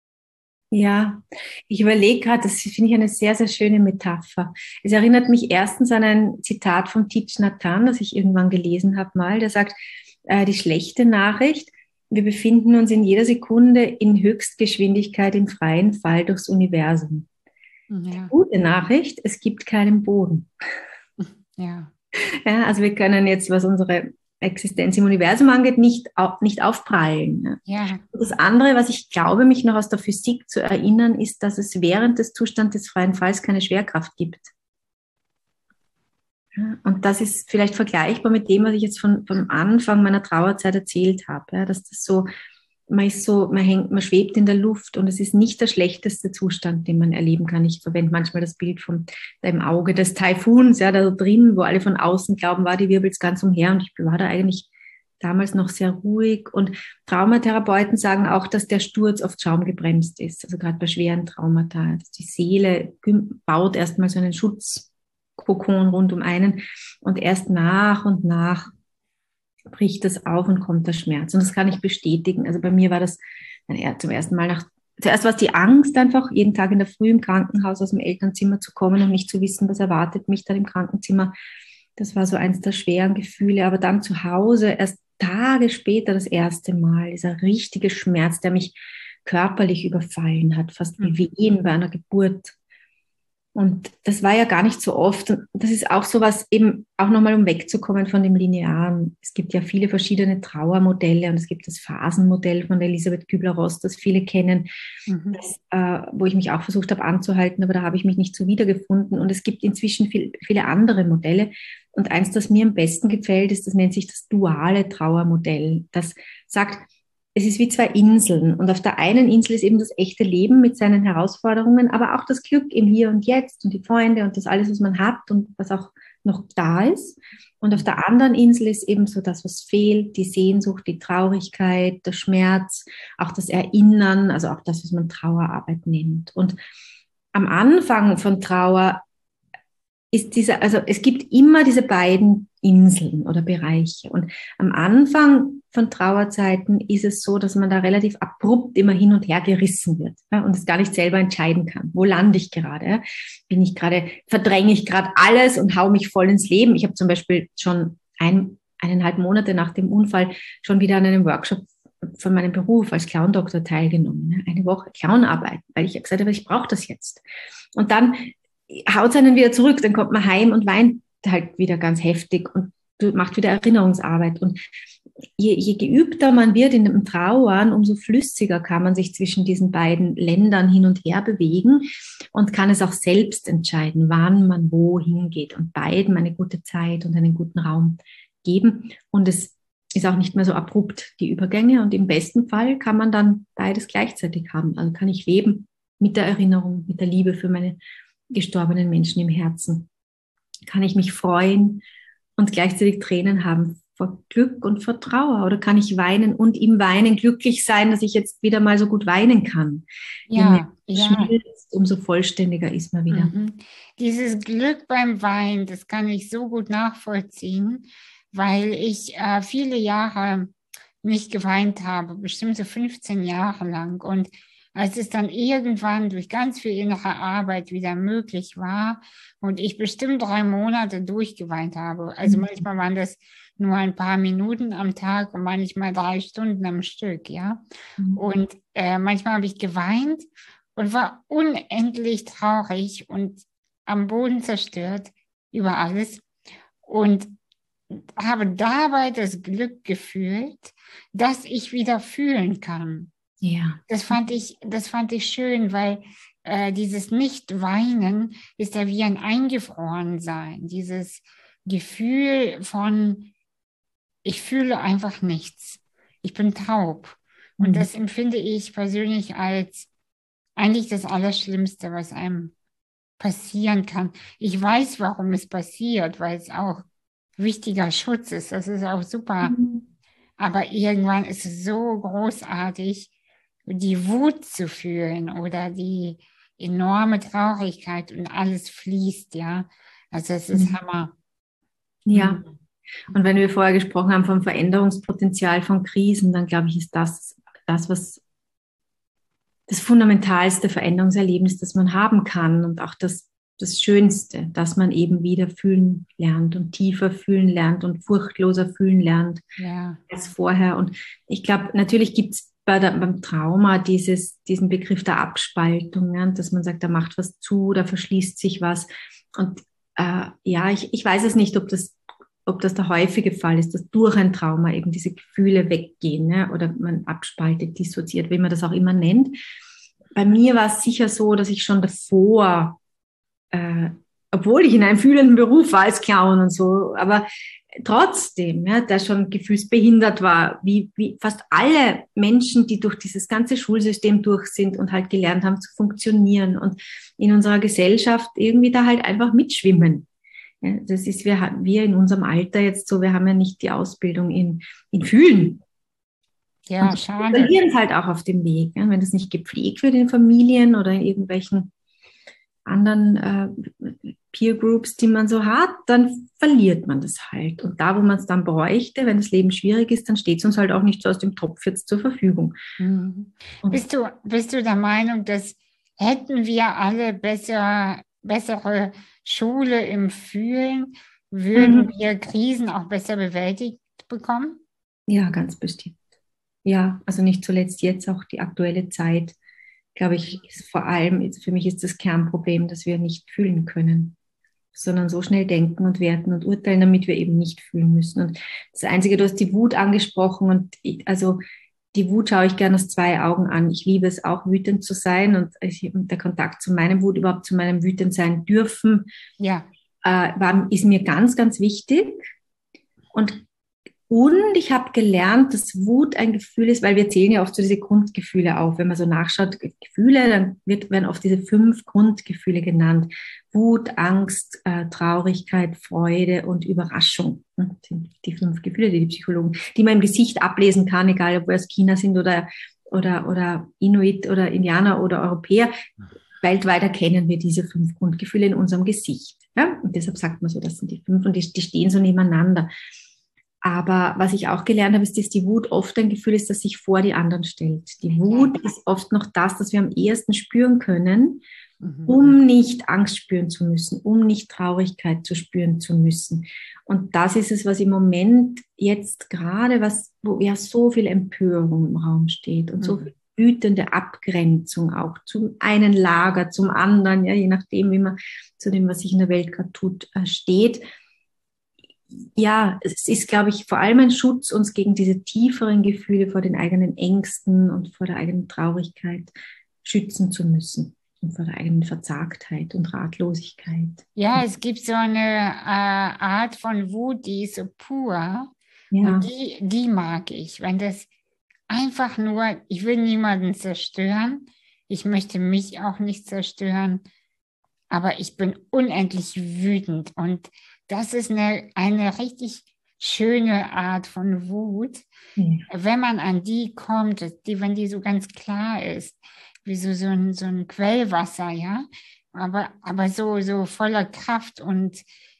Ja, ich überlege gerade, das finde ich eine sehr, sehr schöne Metapher. Es erinnert mich erstens an ein Zitat von Thich Nhat Hanh, das ich irgendwann gelesen habe mal, der sagt, äh, die schlechte Nachricht, wir befinden uns in jeder Sekunde in Höchstgeschwindigkeit im freien Fall durchs Universum. Die ja, gute Nachricht, es gibt keinen Boden. ja, Ja, also wir können jetzt, was unsere Existenz im Universum angeht, nicht, au nicht aufprallen. Ja. ja, Und das andere, was ich glaube, mich noch aus der Physik zu erinnern, ist, dass es während des Zustands des freien Falls keine Schwerkraft gibt. Ja, und das ist vielleicht vergleichbar mit dem, was ich jetzt von, vom Anfang meiner Trauerzeit erzählt habe, ja, dass das so, man ist so, man hängt, man schwebt in der Luft und es ist nicht der schlechteste Zustand, den man erleben kann. Ich verwende manchmal das Bild vom, da im Auge des Taifuns, ja, da drin, wo alle von außen glauben, war, die wirbelt ganz umher, und ich war da eigentlich damals noch sehr ruhig. Und Traumatherapeuten sagen auch, dass der Sturz oft schaumgebremst ist, also gerade bei schweren Traumata. Dass die Seele baut erstmal so einen Schutzkokon rund um einen und erst nach und nach bricht das auf und kommt der Schmerz. Und das kann ich bestätigen. Also bei mir war das dann zum ersten Mal nach, zuerst war es die Angst einfach, jeden Tag in der Früh im Krankenhaus aus dem Elternzimmer zu kommen und nicht zu wissen, was erwartet mich dann im Krankenzimmer. Das war so eins der schweren Gefühle. Aber dann zu Hause, erst Tage später das erste Mal, dieser richtige Schmerz, der mich körperlich überfallen hat, fast wie Wehen bei einer Geburt. Und das war ja gar nicht so oft. Und das ist auch so was, eben auch nochmal, um wegzukommen von dem Linearen. Es gibt ja viele verschiedene Trauermodelle und es gibt das Phasenmodell von Elisabeth Kübler-Ross, das viele kennen, mhm. das, äh, wo ich mich auch versucht habe anzuhalten, aber da habe ich mich nicht so wiedergefunden. Und es gibt inzwischen viel, viele andere Modelle. Und eins, das mir am besten gefällt, ist, das nennt sich das duale Trauermodell. Das sagt, es ist wie zwei Inseln, und auf der einen Insel ist eben das echte Leben mit seinen Herausforderungen, aber auch das Glück im Hier und Jetzt und die Freunde und das alles, was man hat und was auch noch da ist. Und auf der anderen Insel ist eben so das, was fehlt, die Sehnsucht, die Traurigkeit, der Schmerz, auch das Erinnern, also auch das, was man Trauerarbeit nennt. Und am Anfang von Trauer ist dieser, also es gibt immer diese beiden Inseln oder Bereiche. Und am Anfang von Trauerzeiten ist es so, dass man da relativ abrupt immer hin und her gerissen wird, ja, und es gar nicht selber entscheiden kann. Wo lande ich gerade? Ja? Bin ich gerade, verdränge ich gerade alles und hau mich voll ins Leben? Ich habe zum Beispiel schon ein, eineinhalb Monate nach dem Unfall schon wieder an einem Workshop von meinem Beruf als Clown-Doktor teilgenommen. Ja? Eine Woche Clownarbeit, weil ich gesagt habe, ich brauche das jetzt. Und dann haut es einen wieder zurück, dann kommt man heim und weint halt wieder ganz heftig und macht wieder Erinnerungsarbeit. Und je, je geübter man wird in dem Trauern, umso flüssiger kann man sich zwischen diesen beiden Ländern hin und her bewegen und kann es auch selbst entscheiden, wann man wohin geht und beiden eine gute Zeit und einen guten Raum geben. Und es ist auch nicht mehr so abrupt, die Übergänge. Und im besten Fall kann man dann beides gleichzeitig haben. Also kann ich leben mit der Erinnerung, mit der Liebe für meine gestorbenen Menschen im Herzen. Kann ich mich freuen und gleichzeitig Tränen haben vor Glück und vor Trauer? Oder kann ich weinen und im Weinen glücklich sein, dass ich jetzt wieder mal so gut weinen kann? Je mehr Ja, ja. schmilzt, umso vollständiger ist man wieder. Mhm. Dieses Glück beim Weinen, das kann ich so gut nachvollziehen, weil ich äh, viele Jahre nicht geweint habe, bestimmt so fünfzehn Jahre lang. Und als es dann irgendwann durch ganz viel innere Arbeit wieder möglich war und ich bestimmt drei Monate durchgeweint habe, also Mhm. manchmal waren das nur ein paar Minuten am Tag und manchmal drei Stunden am Stück, ja. Und äh, manchmal habe ich geweint und war unendlich traurig und am Boden zerstört über alles und habe dabei das Glück gefühlt, dass ich wieder fühlen kann. Ja. Das fand ich, das fand ich schön, weil äh, dieses Nicht-Weinen ist ja wie ein Eingefrorensein. Dieses Gefühl von, ich fühle einfach nichts. Ich bin taub. Und Mhm. das empfinde ich persönlich als eigentlich das Allerschlimmste, was einem passieren kann. Ich weiß, warum es passiert, weil es auch wichtiger Schutz ist. Das ist auch super. Mhm. Aber irgendwann ist es so großartig, die Wut zu fühlen oder die enorme Traurigkeit und alles fließt, ja. Also es ist Mhm. Hammer. Ja. Mhm. Und wenn wir vorher gesprochen haben vom Veränderungspotenzial von Krisen, dann glaube ich, ist das das, was das fundamentalste Veränderungserlebnis, das man haben kann und auch das, das Schönste, dass man eben wieder fühlen lernt und tiefer fühlen lernt und furchtloser fühlen lernt Ja, als vorher. Und ich glaube, natürlich gibt es bei der, beim Trauma dieses, diesen Begriff der Abspaltung, ja, dass man sagt, da macht was zu, da verschließt sich was. Und äh, ja, ich, ich weiß es nicht, ob das ob das der häufige Fall ist, dass durch ein Trauma eben diese Gefühle weggehen, ne? Oder man abspaltet, dissoziiert, wie man das auch immer nennt. Bei mir war es sicher so, dass ich schon davor, äh, obwohl ich in einem fühlenden Beruf war als Clown und so, aber trotzdem, ja, der schon gefühlsbehindert war, wie, wie fast alle Menschen, die durch dieses ganze Schulsystem durch sind und halt gelernt haben zu funktionieren und in unserer Gesellschaft irgendwie da halt einfach mitschwimmen. Ja, das ist, wir, wir in unserem Alter jetzt so, wir haben ja nicht die Ausbildung in, in Fühlen. ja, Und wir schade. verlieren es halt auch auf dem Weg. Ja, wenn das nicht gepflegt wird in Familien oder in irgendwelchen anderen äh, Peer Groups, die man so hat, dann verliert man das halt. Und da, wo man es dann bräuchte, wenn das Leben schwierig ist, dann steht es uns halt auch nicht so aus dem Topf jetzt zur Verfügung. Mhm. Und Bist du, bist du der Meinung, dass hätten wir alle besser, bessere Schule im Fühlen, würden mhm. wir Krisen auch besser bewältigt bekommen? Ja, ganz bestimmt. Ja, also nicht zuletzt jetzt auch die aktuelle Zeit, glaube ich, ist vor allem, ist, für mich ist das Kernproblem, dass wir nicht fühlen können, sondern so schnell denken und werten und urteilen, damit wir eben nicht fühlen müssen. Und das Einzige, du hast die Wut angesprochen und ich, also die Wut schaue ich gerne aus zwei Augen an. Ich liebe es auch, wütend zu sein und ich, der Kontakt zu meinem Wut, überhaupt zu meinem wütend sein dürfen, Ja, äh, war, ist mir ganz, ganz wichtig. Und Und ich habe gelernt, dass Wut ein Gefühl ist, weil wir zählen ja oft so diese Grundgefühle auf. Wenn man so nachschaut, Gefühle, dann wird, werden oft diese fünf Grundgefühle genannt. Wut, Angst, äh, Traurigkeit, Freude und Überraschung. Das sind die fünf Gefühle, die die Psychologen, die man im Gesicht ablesen kann, egal ob wir aus China sind oder, oder, oder Inuit oder Indianer oder Europäer. weltweit erkennen wir diese fünf Grundgefühle in unserem Gesicht. Ja? Und deshalb sagt man so, das sind die fünf und die, die stehen so nebeneinander. Aber was ich auch gelernt habe, ist, dass die Wut oft ein Gefühl ist, das sich vor die anderen stellt. Die Wut ist oft noch das, das wir am ehesten spüren können, mhm. um nicht Angst spüren zu müssen, um nicht Traurigkeit zu spüren zu müssen. Und das ist es, was im Moment jetzt gerade, was, wo ja so viel Empörung im Raum steht und mhm. so viel wütende Abgrenzung auch zum einen Lager, zum anderen, ja, je nachdem, wie man zu dem, was sich in der Welt gerade tut, steht. Ja, es ist, glaube ich, vor allem ein Schutz, uns gegen diese tieferen Gefühle vor den eigenen Ängsten und vor der eigenen Traurigkeit schützen zu müssen und vor der eigenen Verzagtheit und Ratlosigkeit. Ja, es gibt so eine äh, Art von Wut, die ist so pur Ja. und die, die mag ich, wenn das einfach nur, ich will niemanden zerstören, ich möchte mich auch nicht zerstören, aber ich bin unendlich wütend und das ist eine, eine richtig schöne Art von Wut, ja. Wenn man an die kommt, die, wenn die so ganz klar ist, wie so, so, ein, so ein Quellwasser, ja, aber, aber so, so voller Kraft und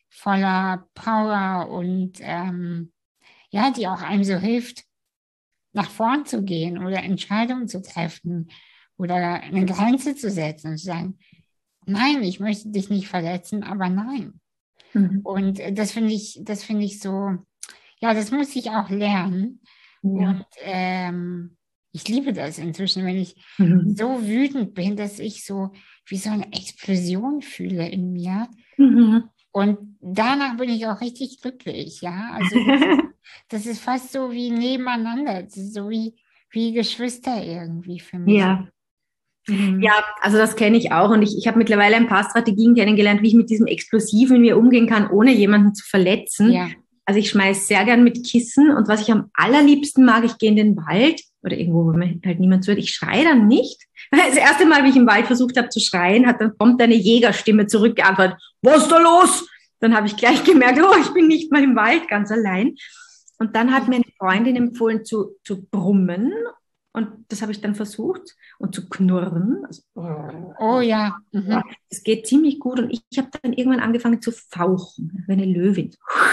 voller Power und ähm, ja, die auch einem so hilft, nach vorn zu gehen oder Entscheidungen zu treffen oder eine Grenze zu setzen und zu sagen, nein, ich möchte dich nicht verletzen, aber nein. Mhm. Und das finde ich, das finde ich so, ja, das muss ich auch lernen. Ja. Und ähm, ich liebe das inzwischen, wenn ich mhm. so wütend bin, dass ich so wie so eine Explosion fühle in mir. Mhm. Und danach bin ich auch richtig glücklich, ja. Also das, das ist fast so wie nebeneinander, das ist so wie, wie Geschwister irgendwie für mich. Ja. Mhm. Ja, also das kenne ich auch und ich, ich habe mittlerweile ein paar Strategien kennengelernt, wie ich mit diesem Explosiven in mir umgehen kann, ohne jemanden zu verletzen. Ja. Also ich schmeiße sehr gern mit Kissen und was ich am allerliebsten mag, ich gehe in den Wald oder irgendwo, wo mir halt niemand zuhört, ich schreie dann nicht. Das erste Mal, wie ich im Wald versucht habe zu schreien, hat dann kommt eine Jägerstimme zurückgeantwortet, was ist da los? Dann habe ich gleich gemerkt, oh, ich bin nicht mal im Wald ganz allein. Und dann hat mir eine Freundin empfohlen zu, zu brummen. Und das habe ich dann versucht und zu knurren. Also, oh ja. Mhm. Das geht ziemlich gut. Und ich, ich habe dann irgendwann angefangen zu fauchen, wie eine Löwin.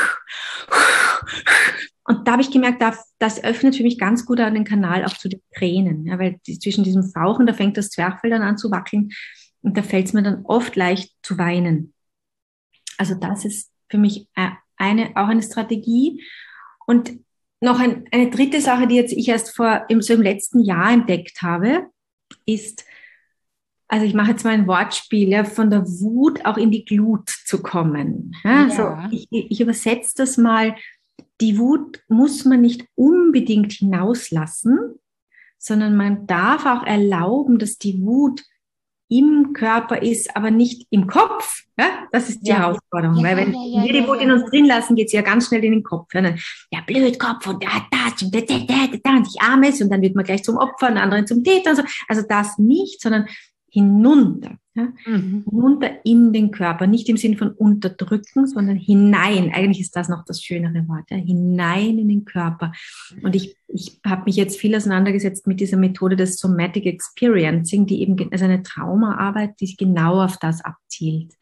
Und da habe ich gemerkt, das öffnet für mich ganz gut an den Kanal auch zu den Tränen. Ja, weil die, zwischen diesem Fauchen, da fängt das Zwerchfell dann an zu wackeln. Und da fällt es mir dann oft leicht zu weinen. Also das ist für mich eine, auch eine Strategie. Und noch ein, eine dritte Sache, die jetzt ich erst vor im, so im letzten Jahr entdeckt habe, ist, also ich mache jetzt mal ein Wortspiel, ja, von der Wut auch in die Glut zu kommen. Ja, ja. So, ich, ich übersetze das mal, die Wut muss man nicht unbedingt hinauslassen, sondern man darf auch erlauben, dass die Wut im Körper ist, aber nicht im Kopf. Ja? Das ist die ja. Herausforderung. Ja, weil wenn ja, ja, wir die Wut ja, ja. in uns drin lassen, geht sie ja ganz schnell in den Kopf. Ja, dann, ja blöd Kopf und da, das und da, da, da, da, und ich armes und dann wird man gleich zum Opfer und anderen zum Täter. Und so. Also das nicht, sondern hinunter. Ja? Mhm. Hinunter in den Körper. Nicht im Sinn von unterdrücken, sondern hinein. Eigentlich ist das noch das schönere Wort. Ja? Hinein in den Körper. Und ich, ich habe mich jetzt viel auseinandergesetzt mit dieser Methode des Somatic Experiencing, die eben, also eine Traumaarbeit, die genau auf das abzielt.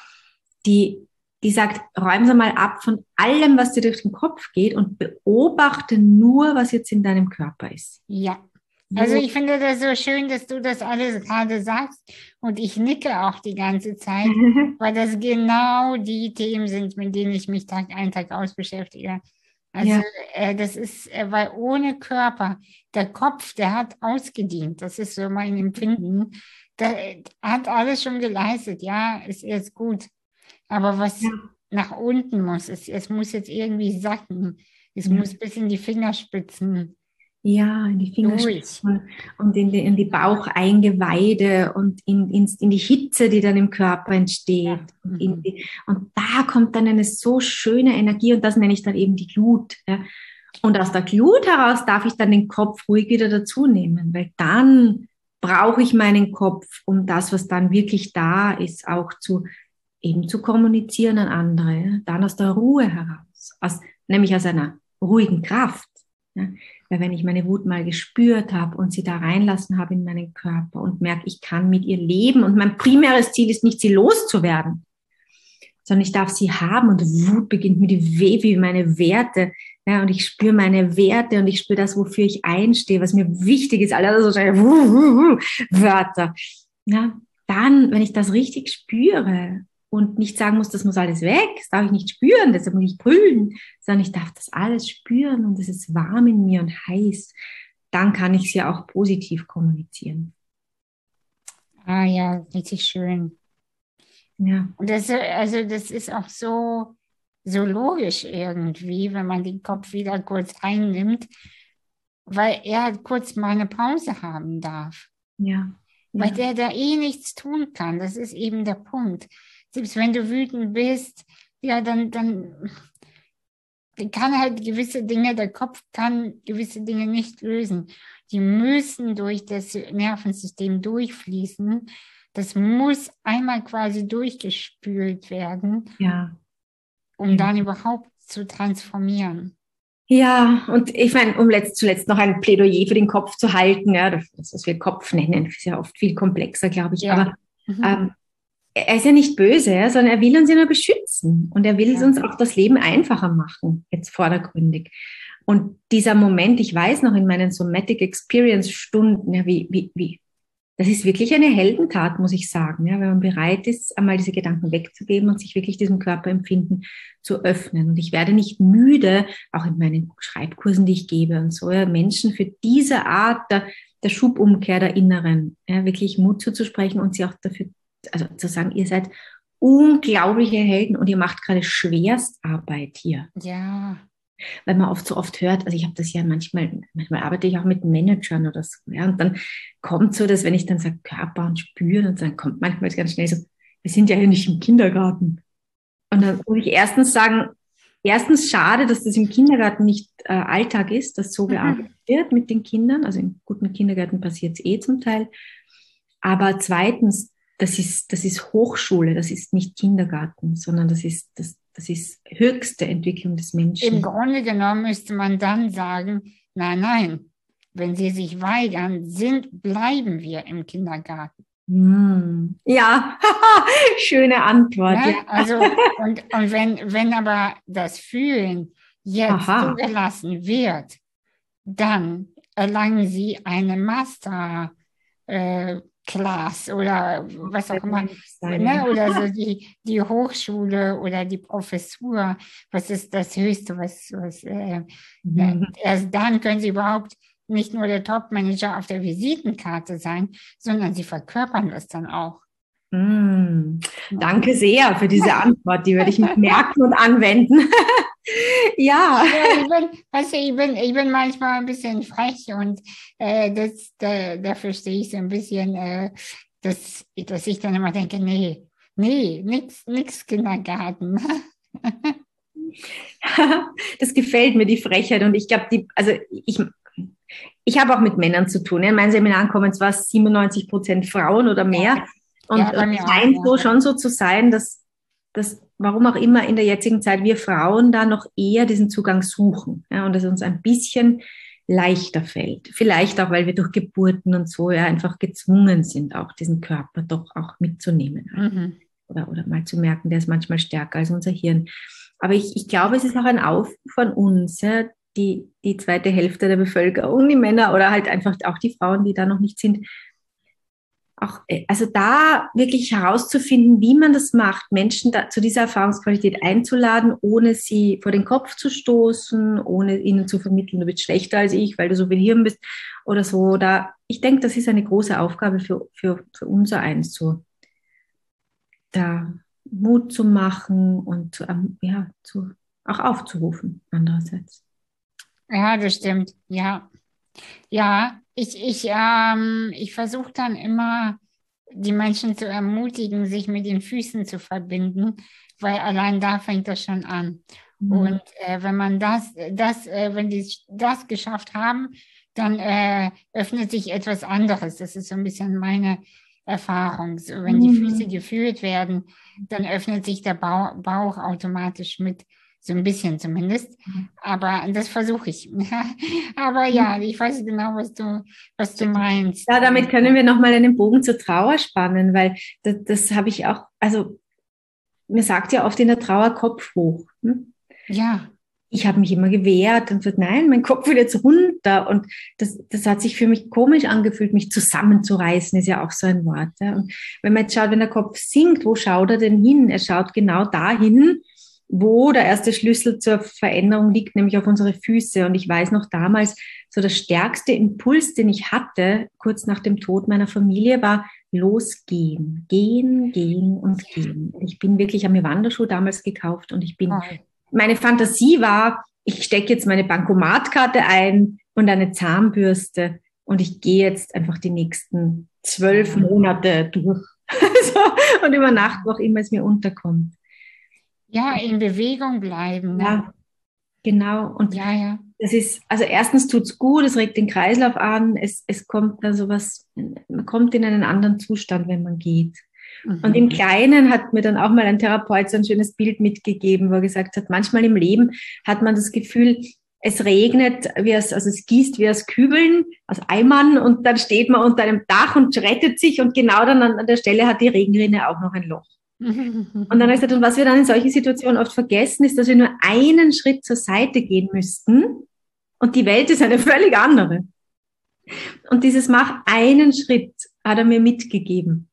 Die, die sagt, räum sie mal ab von allem, was dir durch den Kopf geht und beobachte nur, was jetzt in deinem Körper ist. Ja. Also ich finde das so schön, dass du das alles gerade sagst und ich nicke auch die ganze Zeit, weil das genau die Themen sind, mit denen ich mich Tag ein, Tag aus beschäftige. Also ja. äh, das ist, äh, weil ohne Körper, der Kopf, der hat ausgedient, das ist so mein Empfinden, der hat alles schon geleistet, ja, ist jetzt gut, aber was ja. nach unten muss, es, es muss jetzt irgendwie sacken, es ja. muss bis in die Fingerspitzen. Ja, in die Fingerspitzen und in die, in die Baucheingeweide und in, in, in die Hitze, die dann im Körper entsteht. Ja. Und, in die, und da kommt dann eine so schöne Energie und das nenne ich dann eben die Glut. Ja. Und aus der Glut heraus darf ich dann den Kopf ruhig wieder dazu nehmen, weil dann brauche ich meinen Kopf, um das, was dann wirklich da ist, auch zu eben zu kommunizieren an andere. Ja. Dann aus der Ruhe heraus, aus, nämlich aus einer ruhigen Kraft. Ja. Weil wenn ich meine Wut mal gespürt habe und sie da reinlassen habe in meinen Körper und merke, ich kann mit ihr leben und mein primäres Ziel ist nicht, sie loszuwerden, sondern ich darf sie haben und Wut beginnt mit weh wie meine Werte. Ja, und ich spüre meine Werte und ich spüre das, wofür ich einstehe, was mir wichtig ist, alle so Wörter. Ja, dann, wenn ich das richtig spüre und nicht sagen muss, das muss alles weg, das darf ich nicht spüren, deshalb muss ich brüllen, sondern ich darf das alles spüren und es ist warm in mir und heiß, dann kann ich es ja auch positiv kommunizieren. Ah ja, richtig schön. Ja. Und das, also das ist auch so, so logisch irgendwie, wenn man den Kopf wieder kurz einnimmt, weil er halt kurz mal eine Pause haben darf. Ja. Weil Ja. der da eh nichts tun kann. Das ist eben der Punkt. Selbst wenn du wütend bist, ja, dann, dann kann halt gewisse Dinge, der Kopf kann gewisse Dinge nicht lösen. Die müssen durch das Nervensystem durchfließen. Das muss einmal quasi durchgespült werden, Ja. um Ja. dann überhaupt zu transformieren. Ja, und ich meine, um letzt, zuletzt noch ein Plädoyer für den Kopf zu halten, ja, das, was wir Kopf nennen, ist ja oft viel komplexer, glaube ich, Ja. aber Mhm. ähm, er ist ja nicht böse, ja, sondern er will uns ja nur beschützen und er will Ja. uns auch das Leben einfacher machen, jetzt vordergründig. Und dieser Moment, ich weiß noch in meinen Somatic Experience Stunden, ja, wie, wie, wie, das ist wirklich eine Heldentat, muss ich sagen, ja, wenn man bereit ist, einmal diese Gedanken wegzugeben und sich wirklich diesem Körperempfinden zu öffnen. Und ich werde nicht müde, auch in meinen Schreibkursen, die ich gebe und so, ja, Menschen für diese Art der, der Schubumkehr der Inneren, ja, wirklich Mut zuzusprechen und sie auch dafür, also zu sagen, ihr seid unglaubliche Helden und ihr macht gerade Schwerstarbeit hier. Ja. Weil man oft so oft hört, also ich habe das ja manchmal, manchmal arbeite ich auch mit Managern oder so, ja, und dann kommt so, dass wenn ich dann sage Körper und spüren und dann kommt manchmal ganz schnell so, wir sind ja hier nicht im Kindergarten. Und dann muss ich erstens sagen, erstens schade, dass das im Kindergarten nicht äh, Alltag ist, dass so gearbeitet mhm. wird mit den Kindern, also in guten Kindergärten passiert es eh zum Teil, aber zweitens, das ist, das ist Hochschule, das ist nicht Kindergarten, sondern das ist das Das ist höchste Entwicklung des Menschen. Im Grunde genommen müsste man dann sagen, nein, nein, wenn sie sich weigern, sind, bleiben wir im Kindergarten. Hm. Ja, schöne Antwort. Ja, Ja. Also, und, und wenn, wenn aber das Fühlen jetzt Aha. zugelassen wird, dann erlangen sie eine Master äh, Class oder was auch immer, ne? Oder so die, die Hochschule oder die Professur, was ist das Höchste, was, was äh, mhm. erst dann können sie überhaupt nicht nur der Top-Manager auf der Visitenkarte sein, sondern sie verkörpern das dann auch. Mm, danke sehr für diese Antwort, die werde ich mir merken und anwenden. Ja. ja ich, bin, weißt du, ich, bin, ich bin manchmal ein bisschen frech und äh, das, da, dafür stehe ich so ein bisschen, äh, dass, dass ich dann immer denke, nee, nee, nix, nix Kindergarten. Das gefällt mir, die Frechheit. Und ich glaube, die, also ich, ich habe auch mit Männern zu tun. In meinen Seminaren kommen zwar siebenundneunzig Prozent Frauen oder mehr. Ja. Und es ja, scheint auch, so ja. schon so zu sein, dass, dass, warum auch immer in der jetzigen Zeit wir Frauen da noch eher diesen Zugang suchen. Ja, und es uns ein bisschen leichter fällt. Vielleicht auch, weil wir durch Geburten und so ja einfach gezwungen sind, auch diesen Körper doch auch mitzunehmen. Mhm. Oder, oder mal zu merken, der ist manchmal stärker als unser Hirn. Aber ich, ich glaube, es ist auch ein Aufruf von uns, ja, die, die zweite Hälfte der Bevölkerung, die Männer oder halt einfach auch die Frauen, die da noch nicht sind, auch, also da wirklich herauszufinden, wie man das macht, Menschen da, zu dieser Erfahrungsqualität einzuladen, ohne sie vor den Kopf zu stoßen, ohne ihnen zu vermitteln, du bist schlechter als ich, weil du so viel Hirn bist oder so. Da, ich denke, das ist eine große Aufgabe für, für, für unser eins, so da Mut zu machen und zu, ja, zu, auch aufzurufen andererseits. Ja, das stimmt, ja. Ja, ich, ich, ähm, ich versuche dann immer, die Menschen zu ermutigen, sich mit den Füßen zu verbinden, weil allein da fängt das schon an. Mhm. Und äh, wenn man das, das, äh, wenn die das geschafft haben, dann äh, öffnet sich etwas anderes. Das ist so ein bisschen meine Erfahrung. So, wenn mhm. die Füße gefühlt werden, dann öffnet sich der Bauch, Bauch automatisch mit. So ein bisschen zumindest. Aber das versuche ich. Aber ja, ich weiß genau, was du, was du meinst. Ja, damit können wir nochmal einen Bogen zur Trauer spannen, weil das, das habe ich auch, also mir sagt ja oft in der Trauer Kopf hoch. Hm? Ja. Ich habe mich immer gewehrt und gesagt, nein, mein Kopf will jetzt runter. Und das, das hat sich für mich komisch angefühlt, mich zusammenzureißen, ist ja auch so ein Wort. Ja. Und wenn man jetzt schaut, wenn der Kopf sinkt, wo schaut er denn hin? Er schaut genau dahin, wo der erste Schlüssel zur Veränderung liegt, nämlich auf unsere Füße. Und ich weiß noch damals, so der stärkste Impuls, den ich hatte, kurz nach dem Tod meiner Familie, war losgehen. Gehen, gehen und gehen. Ich bin wirklich, habe mir Wanderschuhe damals gekauft und ich bin... Oh. Meine Fantasie war, ich stecke jetzt meine Bankomatkarte ein und eine Zahnbürste und ich gehe jetzt einfach die nächsten zwölf Monate durch. So, und über Nacht, wo auch immer es mir unterkommt. Ja, in Bewegung bleiben. Ne? Ja, genau. Und ja, ja. das ist, also erstens tut's gut, es regt den Kreislauf an, es, es kommt da sowas, man kommt in einen anderen Zustand, wenn man geht. Und im Kleinen hat mir dann auch mal ein Therapeut so ein schönes Bild mitgegeben, wo er gesagt hat, manchmal im Leben hat man das Gefühl, es regnet, wie es, also es gießt wie aus Kübeln, aus Eimern und dann steht man unter einem Dach und rettet sich und genau dann an der Stelle hat die Regenrinne auch noch ein Loch. Und dann habe ich gesagt, und was wir dann in solchen Situationen oft vergessen, ist, dass wir nur einen Schritt zur Seite gehen müssten und die Welt ist eine völlig andere. Und dieses Mach einen Schritt hat er mir mitgegeben.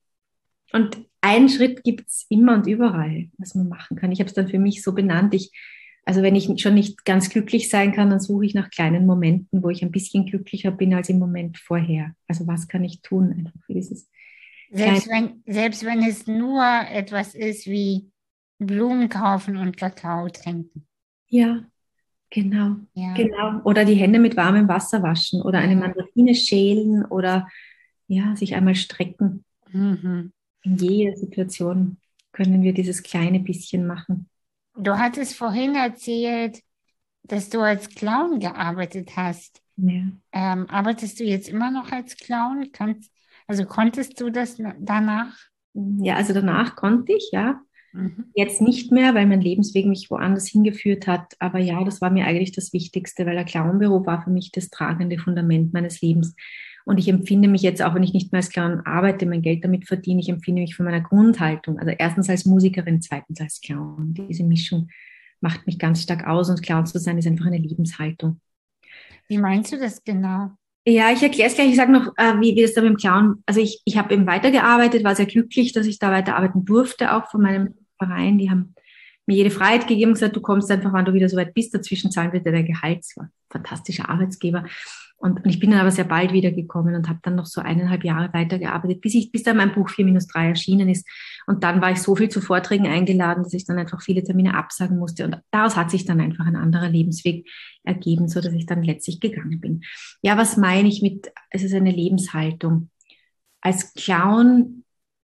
Und einen Schritt gibt's immer und überall, was man machen kann. Ich habe es dann für mich so benannt. Ich, also wenn ich schon nicht ganz glücklich sein kann, dann suche ich nach kleinen Momenten, wo ich ein bisschen glücklicher bin als im Moment vorher. Also was kann ich tun? Einfach für dieses selbst wenn, selbst wenn es nur etwas ist wie Blumen kaufen und Kakao trinken. Ja, genau. Ja. Genau. Oder die Hände mit warmem Wasser waschen oder eine Mandarine schälen oder ja, sich einmal strecken. Mhm. In jeder Situation können wir dieses kleine bisschen machen. Du hattest vorhin erzählt, dass du als Clown gearbeitet hast. Ja. Ähm, arbeitest du jetzt immer noch als Clown? Kannst, also konntest du das danach? Ja, also danach konnte ich, ja. Mhm. Jetzt nicht mehr, weil mein Lebensweg mich woanders hingeführt hat. Aber ja, das war mir eigentlich das Wichtigste, weil der Clownberuf war für mich das tragende Fundament meines Lebens. Und ich empfinde mich jetzt, auch wenn ich nicht mehr als Clown arbeite, mein Geld damit verdiene, ich empfinde mich von meiner Grundhaltung, also erstens als Musikerin, zweitens als Clown. Diese Mischung macht mich ganz stark aus und Clown zu sein ist einfach eine Lebenshaltung. Wie meinst du das genau? Ja, ich erkläre es gleich. Ich sage noch, äh, wie, wie das da mit dem Clown, also ich, ich habe eben weitergearbeitet, war sehr glücklich, dass ich da weiterarbeiten durfte, auch von meinem Verein. Die haben mir jede Freiheit gegeben und gesagt, du kommst einfach, wann du wieder so weit bist, dazwischen zahlen wir dir dein Gehalt. Das war ein fantastischer Arbeitsgeber. Und, und ich bin dann aber sehr bald wiedergekommen und habe dann noch so eineinhalb Jahre weitergearbeitet, bis ich, bis dann mein Buch vier minus drei erschienen ist. Und dann war ich so viel zu Vorträgen eingeladen, dass ich dann einfach viele Termine absagen musste. Und daraus hat sich dann einfach ein anderer Lebensweg ergeben, so dass ich dann letztlich gegangen bin. Ja, was meine ich mit, es ist eine Lebenshaltung. Als Clown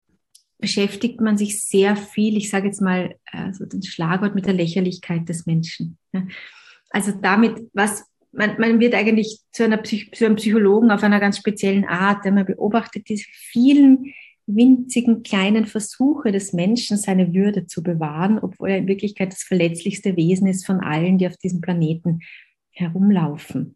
beschäftigt man sich sehr viel, ich sage jetzt mal also das Schlagwort mit der Lächerlichkeit des Menschen. Also damit, was man, man wird eigentlich zu, einer Psych, zu einem Psychologen auf einer ganz speziellen Art, denn man beobachtet diese vielen winzigen kleinen Versuche des Menschen, seine Würde zu bewahren, obwohl er in Wirklichkeit das verletzlichste Wesen ist von allen, die auf diesem Planeten herumlaufen.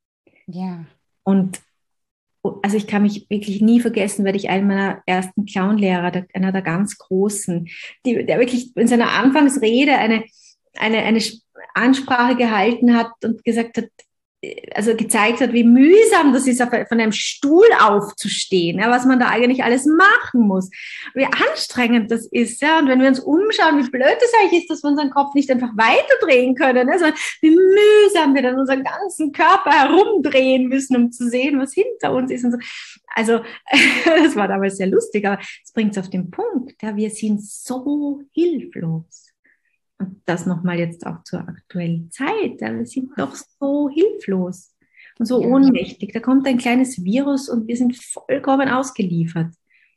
Ja. Und also ich kann mich wirklich nie vergessen, weil ich einen meiner ersten Clownlehrer, der, einer der ganz Großen, die, der wirklich in seiner Anfangsrede eine, eine, eine Ansprache gehalten hat und gesagt hat, also gezeigt hat, wie mühsam das ist, von einem Stuhl aufzustehen, ja, was man da eigentlich alles machen muss, wie anstrengend das ist, ja, und wenn wir uns umschauen, wie blöd es eigentlich ist, dass wir unseren Kopf nicht einfach weiterdrehen können, ja, sondern wie mühsam wir dann unseren ganzen Körper herumdrehen müssen, um zu sehen, was hinter uns ist und so. Also, das war damals sehr lustig, aber es bringt es auf den Punkt, ja, wir sind so hilflos. Und das nochmal jetzt auch zur aktuellen Zeit. Ja, wir sind doch so hilflos und so Ja. ohnmächtig. Da kommt ein kleines Virus und wir sind vollkommen ausgeliefert.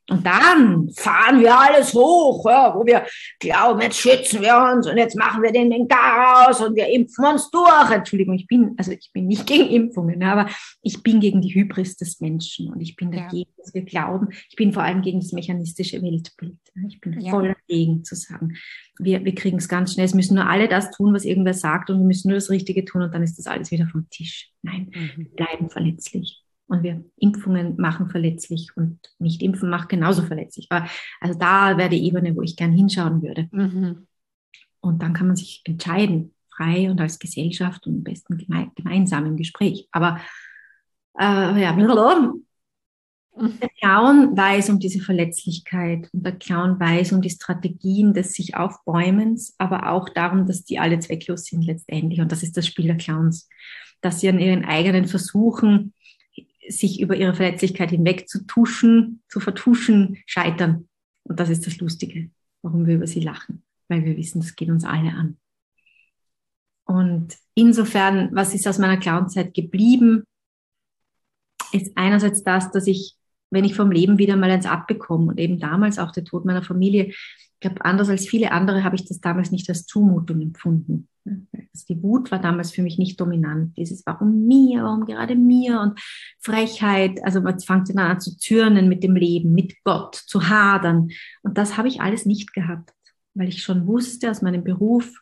Und dann fahren wir alles hoch, ja, wo wir glauben, jetzt schützen wir uns und jetzt machen wir den, den Garaus und wir impfen uns durch. Entschuldigung, ich bin, also ich bin nicht gegen Impfungen, aber ich bin gegen die Hybris des Menschen und ich bin dagegen, ja. dass wir glauben, ich bin vor allem gegen das mechanistische Weltbild. Ich bin ja. voll dagegen zu sagen, wir, wir kriegen es ganz schnell, es müssen nur alle das tun, was irgendwer sagt und wir müssen nur das Richtige tun und dann ist das alles wieder vom Tisch. Nein, mhm. wir bleiben verletzlich. Und wir Impfungen machen verletzlich und nicht impfen macht genauso verletzlich. Also da wäre die Ebene, wo ich gern hinschauen würde. Mhm. Und dann kann man sich entscheiden, frei und als Gesellschaft und am besten geme- gemeinsam im Gespräch. Aber äh, ja, der Clown weiß um diese Verletzlichkeit und der Clown weiß um die Strategien des sich Aufbäumens, aber auch darum, dass die alle zwecklos sind letztendlich. Und das ist das Spiel der Clowns, dass sie an ihren eigenen Versuchen, sich über ihre Verletzlichkeit hinweg zu tuschen, zu vertuschen, scheitern. Und das ist das Lustige, warum wir über sie lachen, weil wir wissen, das geht uns alle an. Und insofern, was ist aus meiner Clownzeit geblieben, ist einerseits das, dass ich, wenn ich vom Leben wieder mal eins abbekomme und eben damals auch der Tod meiner Familie, ich glaube, anders als viele andere habe ich das damals nicht als Zumutung empfunden. Also die Wut war damals für mich nicht dominant. Dieses warum mir, warum gerade mir und Frechheit, also man fängt dann an zu zürnen mit dem Leben, mit Gott, zu hadern. Und das habe ich alles nicht gehabt, weil ich schon wusste aus meinem Beruf,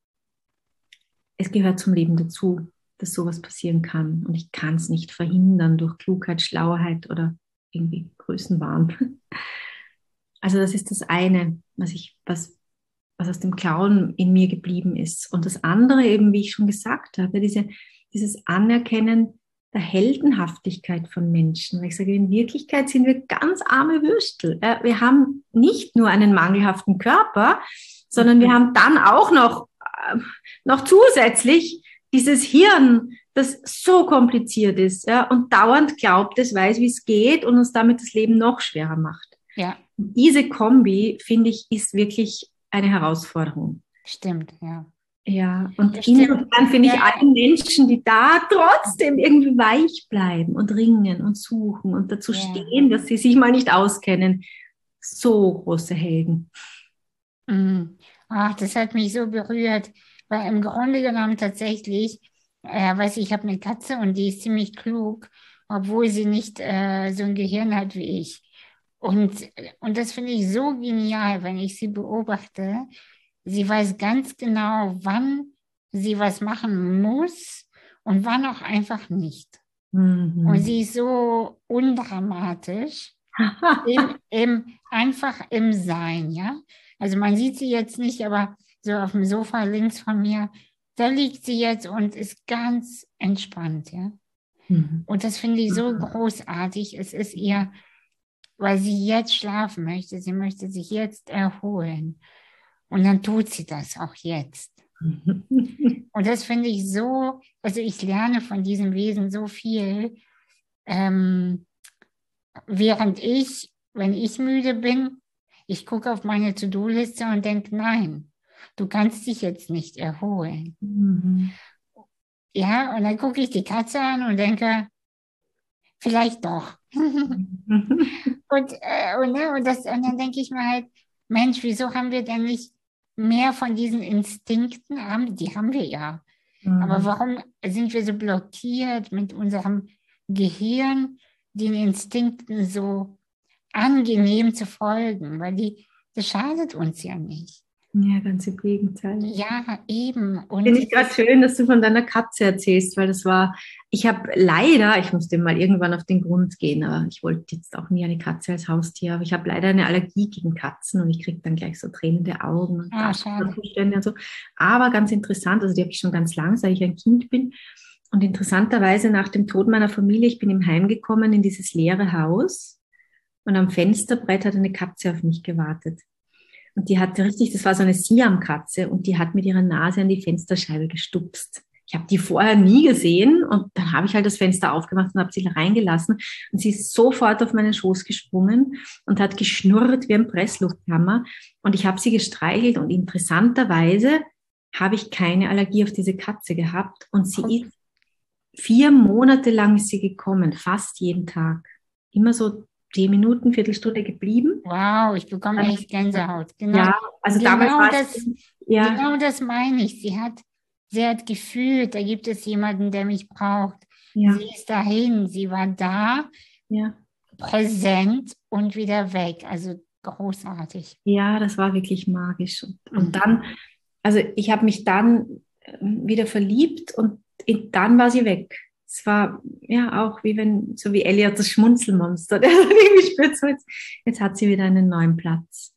es gehört zum Leben dazu, dass sowas passieren kann. Und ich kann es nicht verhindern durch Klugheit, Schlauheit oder irgendwie Größenwahn. Also das ist das eine, was ich, was, was aus dem Clown in mir geblieben ist. Und das andere eben, wie ich schon gesagt habe, diese, dieses Anerkennen der Heldenhaftigkeit von Menschen. Weil ich sage, in Wirklichkeit sind wir ganz arme Würstel. Wir haben nicht nur einen mangelhaften Körper, sondern wir haben dann auch noch, noch zusätzlich dieses Hirn, das so kompliziert ist, ja, und dauernd glaubt, es weiß, wie es geht und uns damit das Leben noch schwerer macht. Ja. Diese Kombi, finde ich, ist wirklich eine Herausforderung. Stimmt, ja. Ja, und insofern finde ich ja. alle Menschen, die da trotzdem irgendwie weich bleiben und ringen und suchen und dazu ja. stehen, dass sie sich mal nicht auskennen, so große Helden. Mhm. Ach, das hat mich so berührt, weil im Grunde genommen tatsächlich, äh, weiß ich, ich habe eine Katze und die ist ziemlich klug, obwohl sie nicht äh, so ein Gehirn hat wie ich. Und, und das finde ich so genial, wenn ich sie beobachte. Sie weiß ganz genau, wann sie was machen muss und wann auch einfach nicht. Mhm. Und sie ist so undramatisch, im, im, einfach im Sein, ja. Also man sieht sie jetzt nicht, aber so auf dem Sofa links von mir, da liegt sie jetzt und ist ganz entspannt, ja. Mhm. Und das finde ich so großartig. Es ist ihr, weil sie jetzt schlafen möchte, sie möchte sich jetzt erholen. Und dann tut sie das auch jetzt. Und das finde ich so, also ich lerne von diesem Wesen so viel, ähm, während ich, wenn ich müde bin, ich gucke auf meine To-Do-Liste und denke, nein, du kannst dich jetzt nicht erholen. Mhm. Ja, und dann gucke ich die Katze an und denke, vielleicht doch. und, äh, und, und, das, und dann denke ich mir halt, Mensch, wieso haben wir denn nicht mehr von diesen Instinkten? Die haben wir ja. Mhm. Aber warum sind wir so blockiert mit unserem Gehirn, den Instinkten so angenehm zu folgen? Weil die, das schadet uns ja nicht. Ja, ganz im Gegenteil. Ja, eben. Finde ich gerade schön, dass du von deiner Katze erzählst, weil das war, ich habe leider, ich musste mal irgendwann auf den Grund gehen, aber ich wollte jetzt auch nie eine Katze als Haustier, aber ich habe leider eine Allergie gegen Katzen und ich kriege dann gleich so tränende Augen und ah, schade. Zustände und so. Aber ganz interessant, also die habe ich schon ganz lang, seit ich ein Kind bin. Und interessanterweise nach dem Tod meiner Familie, ich bin im Heim gekommen in dieses leere Haus und am Fensterbrett hat eine Katze auf mich gewartet. Und die hatte richtig, das war so eine Siam-Katze und die hat mit ihrer Nase an die Fensterscheibe gestupst. Ich habe die vorher nie gesehen und dann habe ich halt das Fenster aufgemacht und habe sie reingelassen und sie ist sofort auf meinen Schoß gesprungen und hat geschnurrt wie ein Presslufthammer und ich habe sie gestreichelt und interessanterweise habe ich keine Allergie auf diese Katze gehabt und sie okay. ist vier Monate lang ist sie gekommen, fast jeden Tag. Immer so zehn Minuten, Viertelstunde geblieben. Wow, ich bekomme echt Gänsehaut. Genau, Ja, also damals genau war das, es, ja, genau das meine ich. Sie hat, sie hat gefühlt, da gibt es jemanden, der mich braucht. ja, Sie ist dahin, sie war da, ja, präsent und wieder weg. Also großartig. ja, das war wirklich magisch. Und, und Mhm. dann, also ich habe mich dann ähm, wieder verliebt und dann war sie weg. Es war ja auch wie wenn, so wie Elliot das Schmunzelmonster, der so irgendwie spürt, so jetzt, jetzt hat sie wieder einen neuen Platz.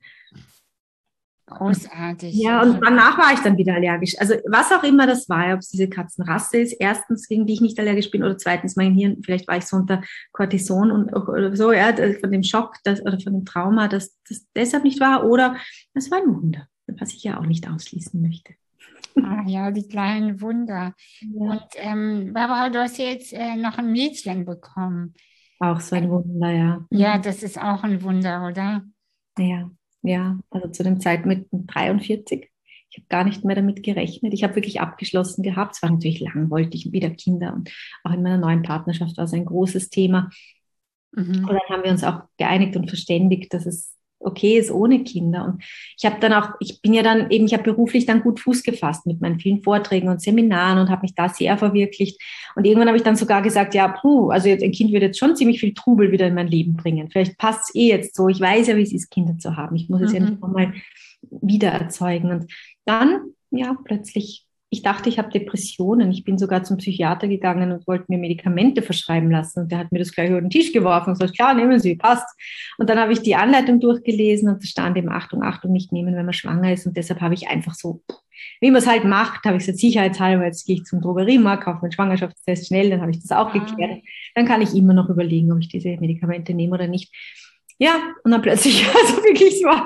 Großartig. Ja, und danach war ich dann wieder allergisch. Also was auch immer das war, ob es diese Katzenrasse ist, erstens, gegen die ich nicht allergisch bin, oder zweitens mein Hirn, vielleicht war ich so unter Cortison und oder so, ja, von dem Schock das, oder von dem Trauma, dass das deshalb nicht war, oder es war ein Wunder, was ich ja auch nicht ausschließen möchte. Ah ja, die kleinen Wunder. Ja. Und ähm, Barbara, du hast ja jetzt äh, noch ein Mädchen bekommen. Auch so ein Wunder, ja. Ja, Mhm. das ist auch ein Wunder, oder? Ja, ja, also zu dem Zeitpunkt mit dreiundvierzig. Ich habe gar nicht mehr damit gerechnet. Ich habe wirklich abgeschlossen gehabt. Es war natürlich lang, wollte ich wieder Kinder. Und auch in meiner neuen Partnerschaft war es ein großes Thema. Und Mhm. dann haben wir uns auch geeinigt und verständigt, dass es okay ist ohne Kinder. Und ich habe dann auch, ich bin ja dann eben, ich habe beruflich dann gut Fuß gefasst mit meinen vielen Vorträgen und Seminaren und habe mich da sehr verwirklicht. Und irgendwann habe ich dann sogar gesagt, ja, puh, also jetzt, ein Kind wird jetzt schon ziemlich viel Trubel wieder in mein Leben bringen. Vielleicht passt es eh jetzt so. Ich weiß ja, wie es ist, Kinder zu haben. Ich muss es ja nicht Mhm. nochmal wieder erzeugen. Und dann, ja, plötzlich, ich dachte, ich habe Depressionen. Ich bin sogar zum Psychiater gegangen und wollte mir Medikamente verschreiben lassen. Und der hat mir das gleich über den Tisch geworfen und gesagt, klar, nehmen Sie, passt. Und dann habe ich die Anleitung durchgelesen und da stand eben Achtung, Achtung, nicht nehmen, wenn man schwanger ist. Und deshalb habe ich einfach so, wie man es halt macht, habe ich gesagt, sicherheitshalber, jetzt gehe ich zum Drogeriemarkt, kaufe meinen Schwangerschaftstest schnell, dann habe ich das auch Ah, geklärt. Dann kann ich immer noch überlegen, ob ich diese Medikamente nehme oder nicht. Ja, und dann plötzlich, also wirklich so,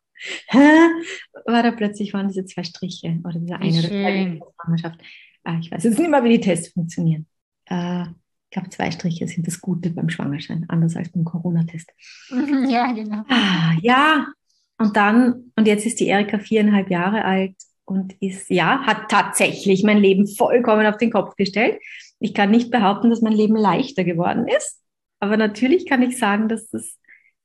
hä? War da plötzlich, waren diese zwei Striche oder dieser wie eine oder zwei in schön. der Schwangerschaft. Ah, ich weiß jetzt nicht mehr, wie die Tests funktionieren. Äh, ich glaube, zwei Striche sind das Gute beim Schwangersein, anders als beim Corona-Test. Mhm, ja, genau. Ah, ja, und dann, und jetzt ist die Erika viereinhalb Jahre alt und ist, ja, hat tatsächlich mein Leben vollkommen auf den Kopf gestellt. Ich kann nicht behaupten, dass mein Leben leichter geworden ist, aber natürlich kann ich sagen, dass das,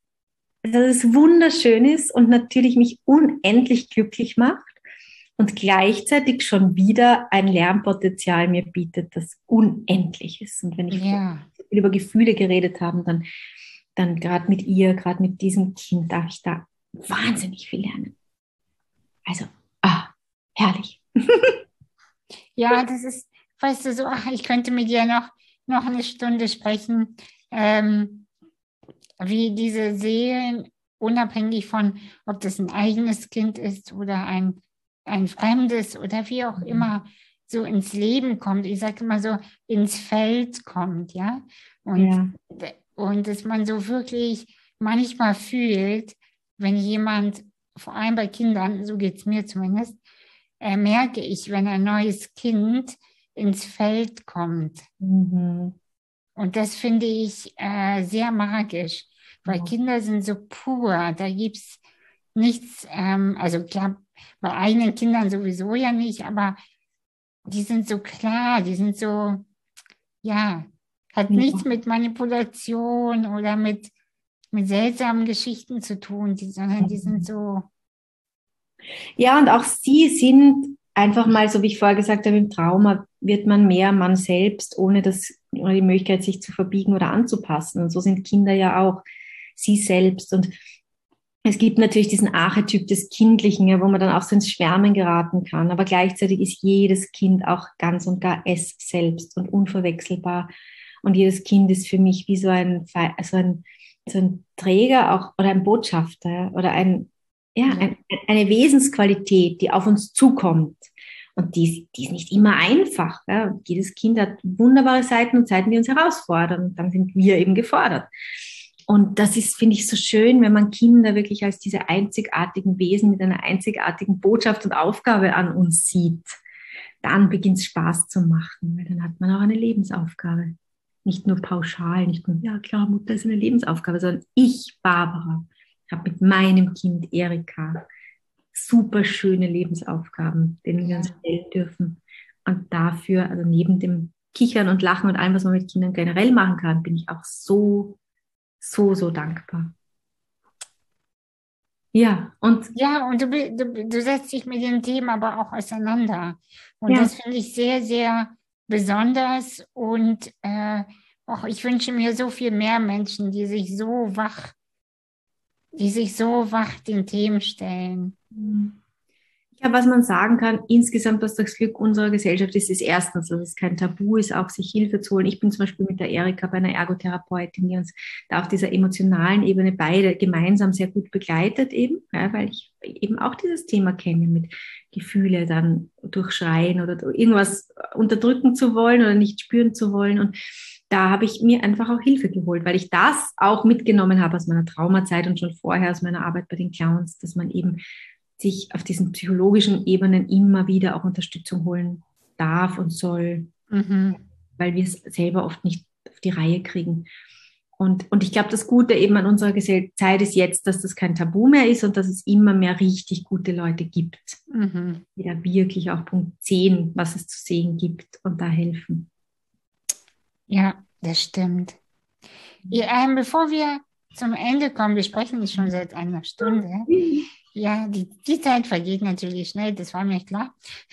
dass es wunderschön ist und natürlich mich unendlich glücklich macht und gleichzeitig schon wieder ein Lernpotenzial mir bietet, das unendlich ist. Und wenn ich Ja, über Gefühle geredet habe, dann, dann gerade mit ihr, gerade mit diesem Kind, darf ich da wahnsinnig viel lernen. Also, ah, herrlich. ja, das ist, weißt du, so, ach, ich könnte mit dir noch, noch eine Stunde sprechen, ähm, wie diese Seelen, unabhängig von, ob das ein eigenes Kind ist oder ein, ein fremdes oder wie auch immer, so ins Leben kommt. Ich sage immer so, ins Feld kommt, ja. Und, Ja, und dass man so wirklich manchmal fühlt, wenn jemand, vor allem bei Kindern, so geht es mir zumindest, äh, merke ich, wenn ein neues Kind ins Feld kommt. mhm. Und das finde ich äh, sehr magisch, weil Ja. Kinder sind so pur, da gibt es nichts, ähm, also klar, bei eigenen Kindern sowieso ja nicht, aber die sind so klar, die sind so, ja, hat nichts Ja. mit Manipulation oder mit, mit seltsamen Geschichten zu tun, die, sondern die sind so, Ja, und auch sie sind einfach mal, so wie ich vorher gesagt habe, im Trauma wird man mehr man selbst, ohne das, ohne die Möglichkeit, sich zu verbiegen oder anzupassen. Und so sind Kinder ja auch sie selbst. Und es gibt natürlich diesen Archetyp des Kindlichen, ja, wo man dann auch so ins Schwärmen geraten kann. Aber gleichzeitig ist jedes Kind auch ganz und gar es selbst und unverwechselbar. Und jedes Kind ist für mich wie so ein, so ein, so ein Träger auch oder ein Botschafter, ja, oder ein, ja, ja, ein, eine Wesensqualität, die auf uns zukommt. Und die, die ist nicht immer einfach. Ja. Jedes Kind hat wunderbare Seiten und Seiten, die uns herausfordern. Und dann sind wir eben gefordert. Und das ist, finde ich, so schön, wenn man Kinder wirklich als diese einzigartigen Wesen mit einer einzigartigen Botschaft und Aufgabe an uns sieht. Dann beginnt es Spaß zu machen, weil dann hat man auch eine Lebensaufgabe. Nicht nur pauschal, nicht nur, ja klar, Mutter ist eine Lebensaufgabe, sondern ich, Barbara, habe mit meinem Kind Erika super schöne Lebensaufgaben, denen wir uns ja, stellen dürfen. Und dafür, also neben dem Kichern und Lachen und allem, was man mit Kindern generell machen kann, bin ich auch so so, so dankbar. Ja, und Ja, und du, bi- du, du setzt dich mit dem Thema aber auch auseinander. Und ja, das finde ich sehr, sehr besonders. Und äh, auch ich wünsche mir so viel mehr Menschen, die sich so wach, die sich so wach den Themen stellen. ja, was man sagen kann, insgesamt, was das Glück unserer Gesellschaft ist, ist erstens, dass es kein Tabu ist, auch sich Hilfe zu holen. Ich bin zum Beispiel mit der Erika bei einer Ergotherapeutin, die uns da auf dieser emotionalen Ebene beide gemeinsam sehr gut begleitet eben, ja, weil ich eben auch dieses Thema kenne, mit Gefühle dann durchschreien oder irgendwas unterdrücken zu wollen oder nicht spüren zu wollen. Und da habe ich mir einfach auch Hilfe geholt, weil ich das auch mitgenommen habe aus meiner Traumazeit und schon vorher aus meiner Arbeit bei den Clowns, dass man eben sich auf diesen psychologischen Ebenen immer wieder auch Unterstützung holen darf und soll, Mhm. weil wir es selber oft nicht auf die Reihe kriegen. Und, und ich glaube, das Gute eben an unserer Zeit ist jetzt, dass das kein Tabu mehr ist und dass es immer mehr richtig gute Leute gibt, Mhm. die da wirklich auch Punkt sehen, was es zu sehen gibt und da helfen. Ja, das stimmt. Ja, ähm, bevor wir zum Ende kommen, wir sprechen jetzt schon seit einer Stunde. Ja, die, die Zeit vergeht natürlich schnell, das war mir klar.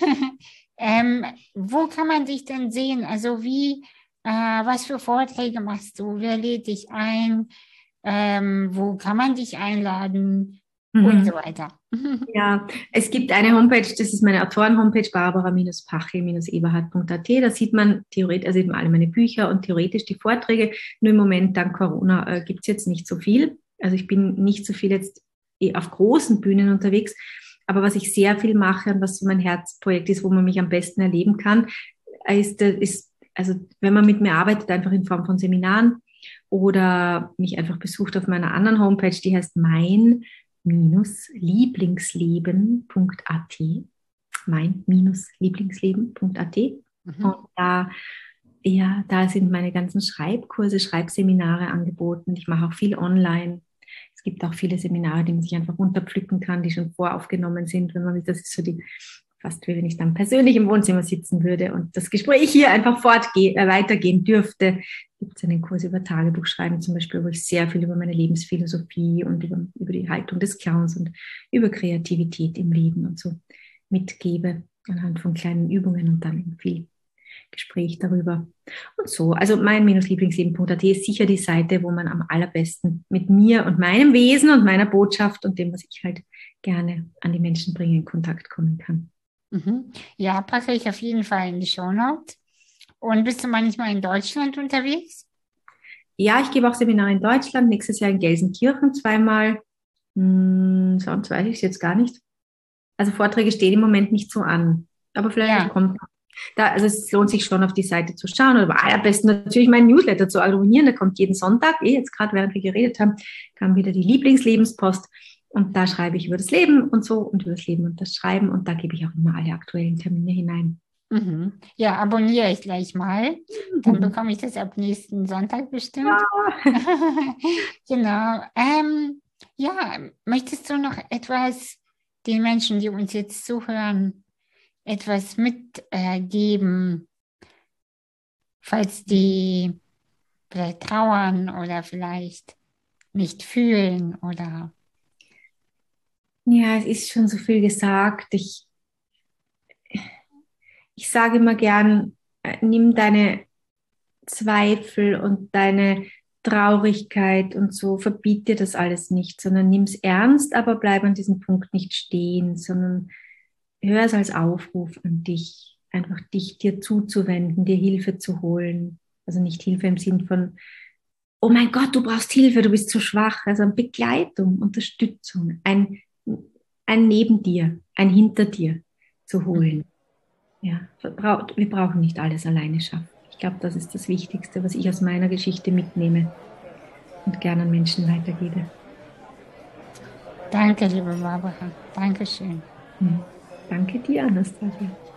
ähm, wo kann man dich denn sehen? Also wie, äh, was für Vorträge machst du? Wer lädt dich ein? Ähm, wo kann man dich einladen? Und Mhm. so weiter. Ja, es gibt eine Homepage, das ist meine Autoren-Homepage, barbara-pachel-eberhard punkt at. Da sieht man theoretisch, also eben alle meine Bücher und theoretisch die Vorträge. Nur im Moment, dank Corona, äh, gibt es jetzt nicht so viel. Also ich bin nicht so viel jetzt eh auf großen Bühnen unterwegs. Aber was ich sehr viel mache und was so mein Herzprojekt ist, wo man mich am besten erleben kann, ist, äh, ist also wenn man mit mir arbeitet, einfach in Form von Seminaren oder mich einfach besucht auf meiner anderen Homepage, die heißt mein lieblingsleben punkt at, mein lieblingsleben punkt at. Und Mhm. da, ja, da sind meine ganzen Schreibkurse, Schreibseminare angeboten. Ich mache auch viel online. Es gibt auch viele Seminare, die man sich einfach runterpflücken kann, die schon voraufgenommen sind, wenn man, das ist so die, fast wie wenn ich dann persönlich im Wohnzimmer sitzen würde und das Gespräch hier einfach fortgehen, äh, weitergehen dürfte. Gibt es einen Kurs über Tagebuchschreiben zum Beispiel, wo ich sehr viel über meine Lebensphilosophie und über, über die Haltung des Clowns und über Kreativität im Leben und so mitgebe, anhand von kleinen Übungen und dann viel Gespräch darüber. Und so, also mein Lieblingsleben punkt at ist sicher die Seite, wo man am allerbesten mit mir und meinem Wesen und meiner Botschaft und dem, was ich halt gerne an die Menschen bringe, in Kontakt kommen kann. Mhm. Ja, packe ich auf jeden Fall in die Shownotes. Und bist du manchmal in Deutschland unterwegs? Ja, ich gebe auch Seminare in Deutschland, nächstes Jahr in Gelsenkirchen zweimal. Hm, sonst weiß ich es jetzt gar nicht. Also Vorträge stehen im Moment nicht so an. Aber vielleicht Ja. kommt da, also es lohnt sich schon auf die Seite zu schauen. Oder am allerbesten natürlich meinen Newsletter zu abonnieren. Der kommt jeden Sonntag. Eh, jetzt gerade während wir geredet haben, kam wieder die Lieblingslebenspost. Und da schreibe ich über das Leben und so und über das Leben und das Schreiben. Und da gebe ich auch immer alle aktuellen Termine hinein. Mhm. Ja, abonniere ich gleich mal. Dann bekomme ich das ab nächsten Sonntag bestimmt. Genau. Ähm, ja, möchtest du noch etwas den Menschen, die uns jetzt zuhören, etwas mitgeben, falls die vielleicht trauern oder vielleicht nicht fühlen oder Ja, es ist schon so viel gesagt. Ich, ich sage immer gern, äh, nimm deine Zweifel und deine Traurigkeit und so, verbiet dir das alles nicht, sondern nimm es ernst, aber bleib an diesem Punkt nicht stehen, sondern hör es als Aufruf an dich, einfach dich dir zuzuwenden, dir Hilfe zu holen. Also nicht Hilfe im Sinn von, oh mein Gott, du brauchst Hilfe, du bist zu schwach, also Begleitung, Unterstützung, ein, ein neben dir, ein hinter dir zu holen. Ja, wir brauchen nicht alles alleine schaffen. Ich glaube, das ist das Wichtigste, was ich aus meiner Geschichte mitnehme und gerne an Menschen weitergebe. danke, liebe Barbara. Dankeschön. Hm. Danke dir, Anastasia.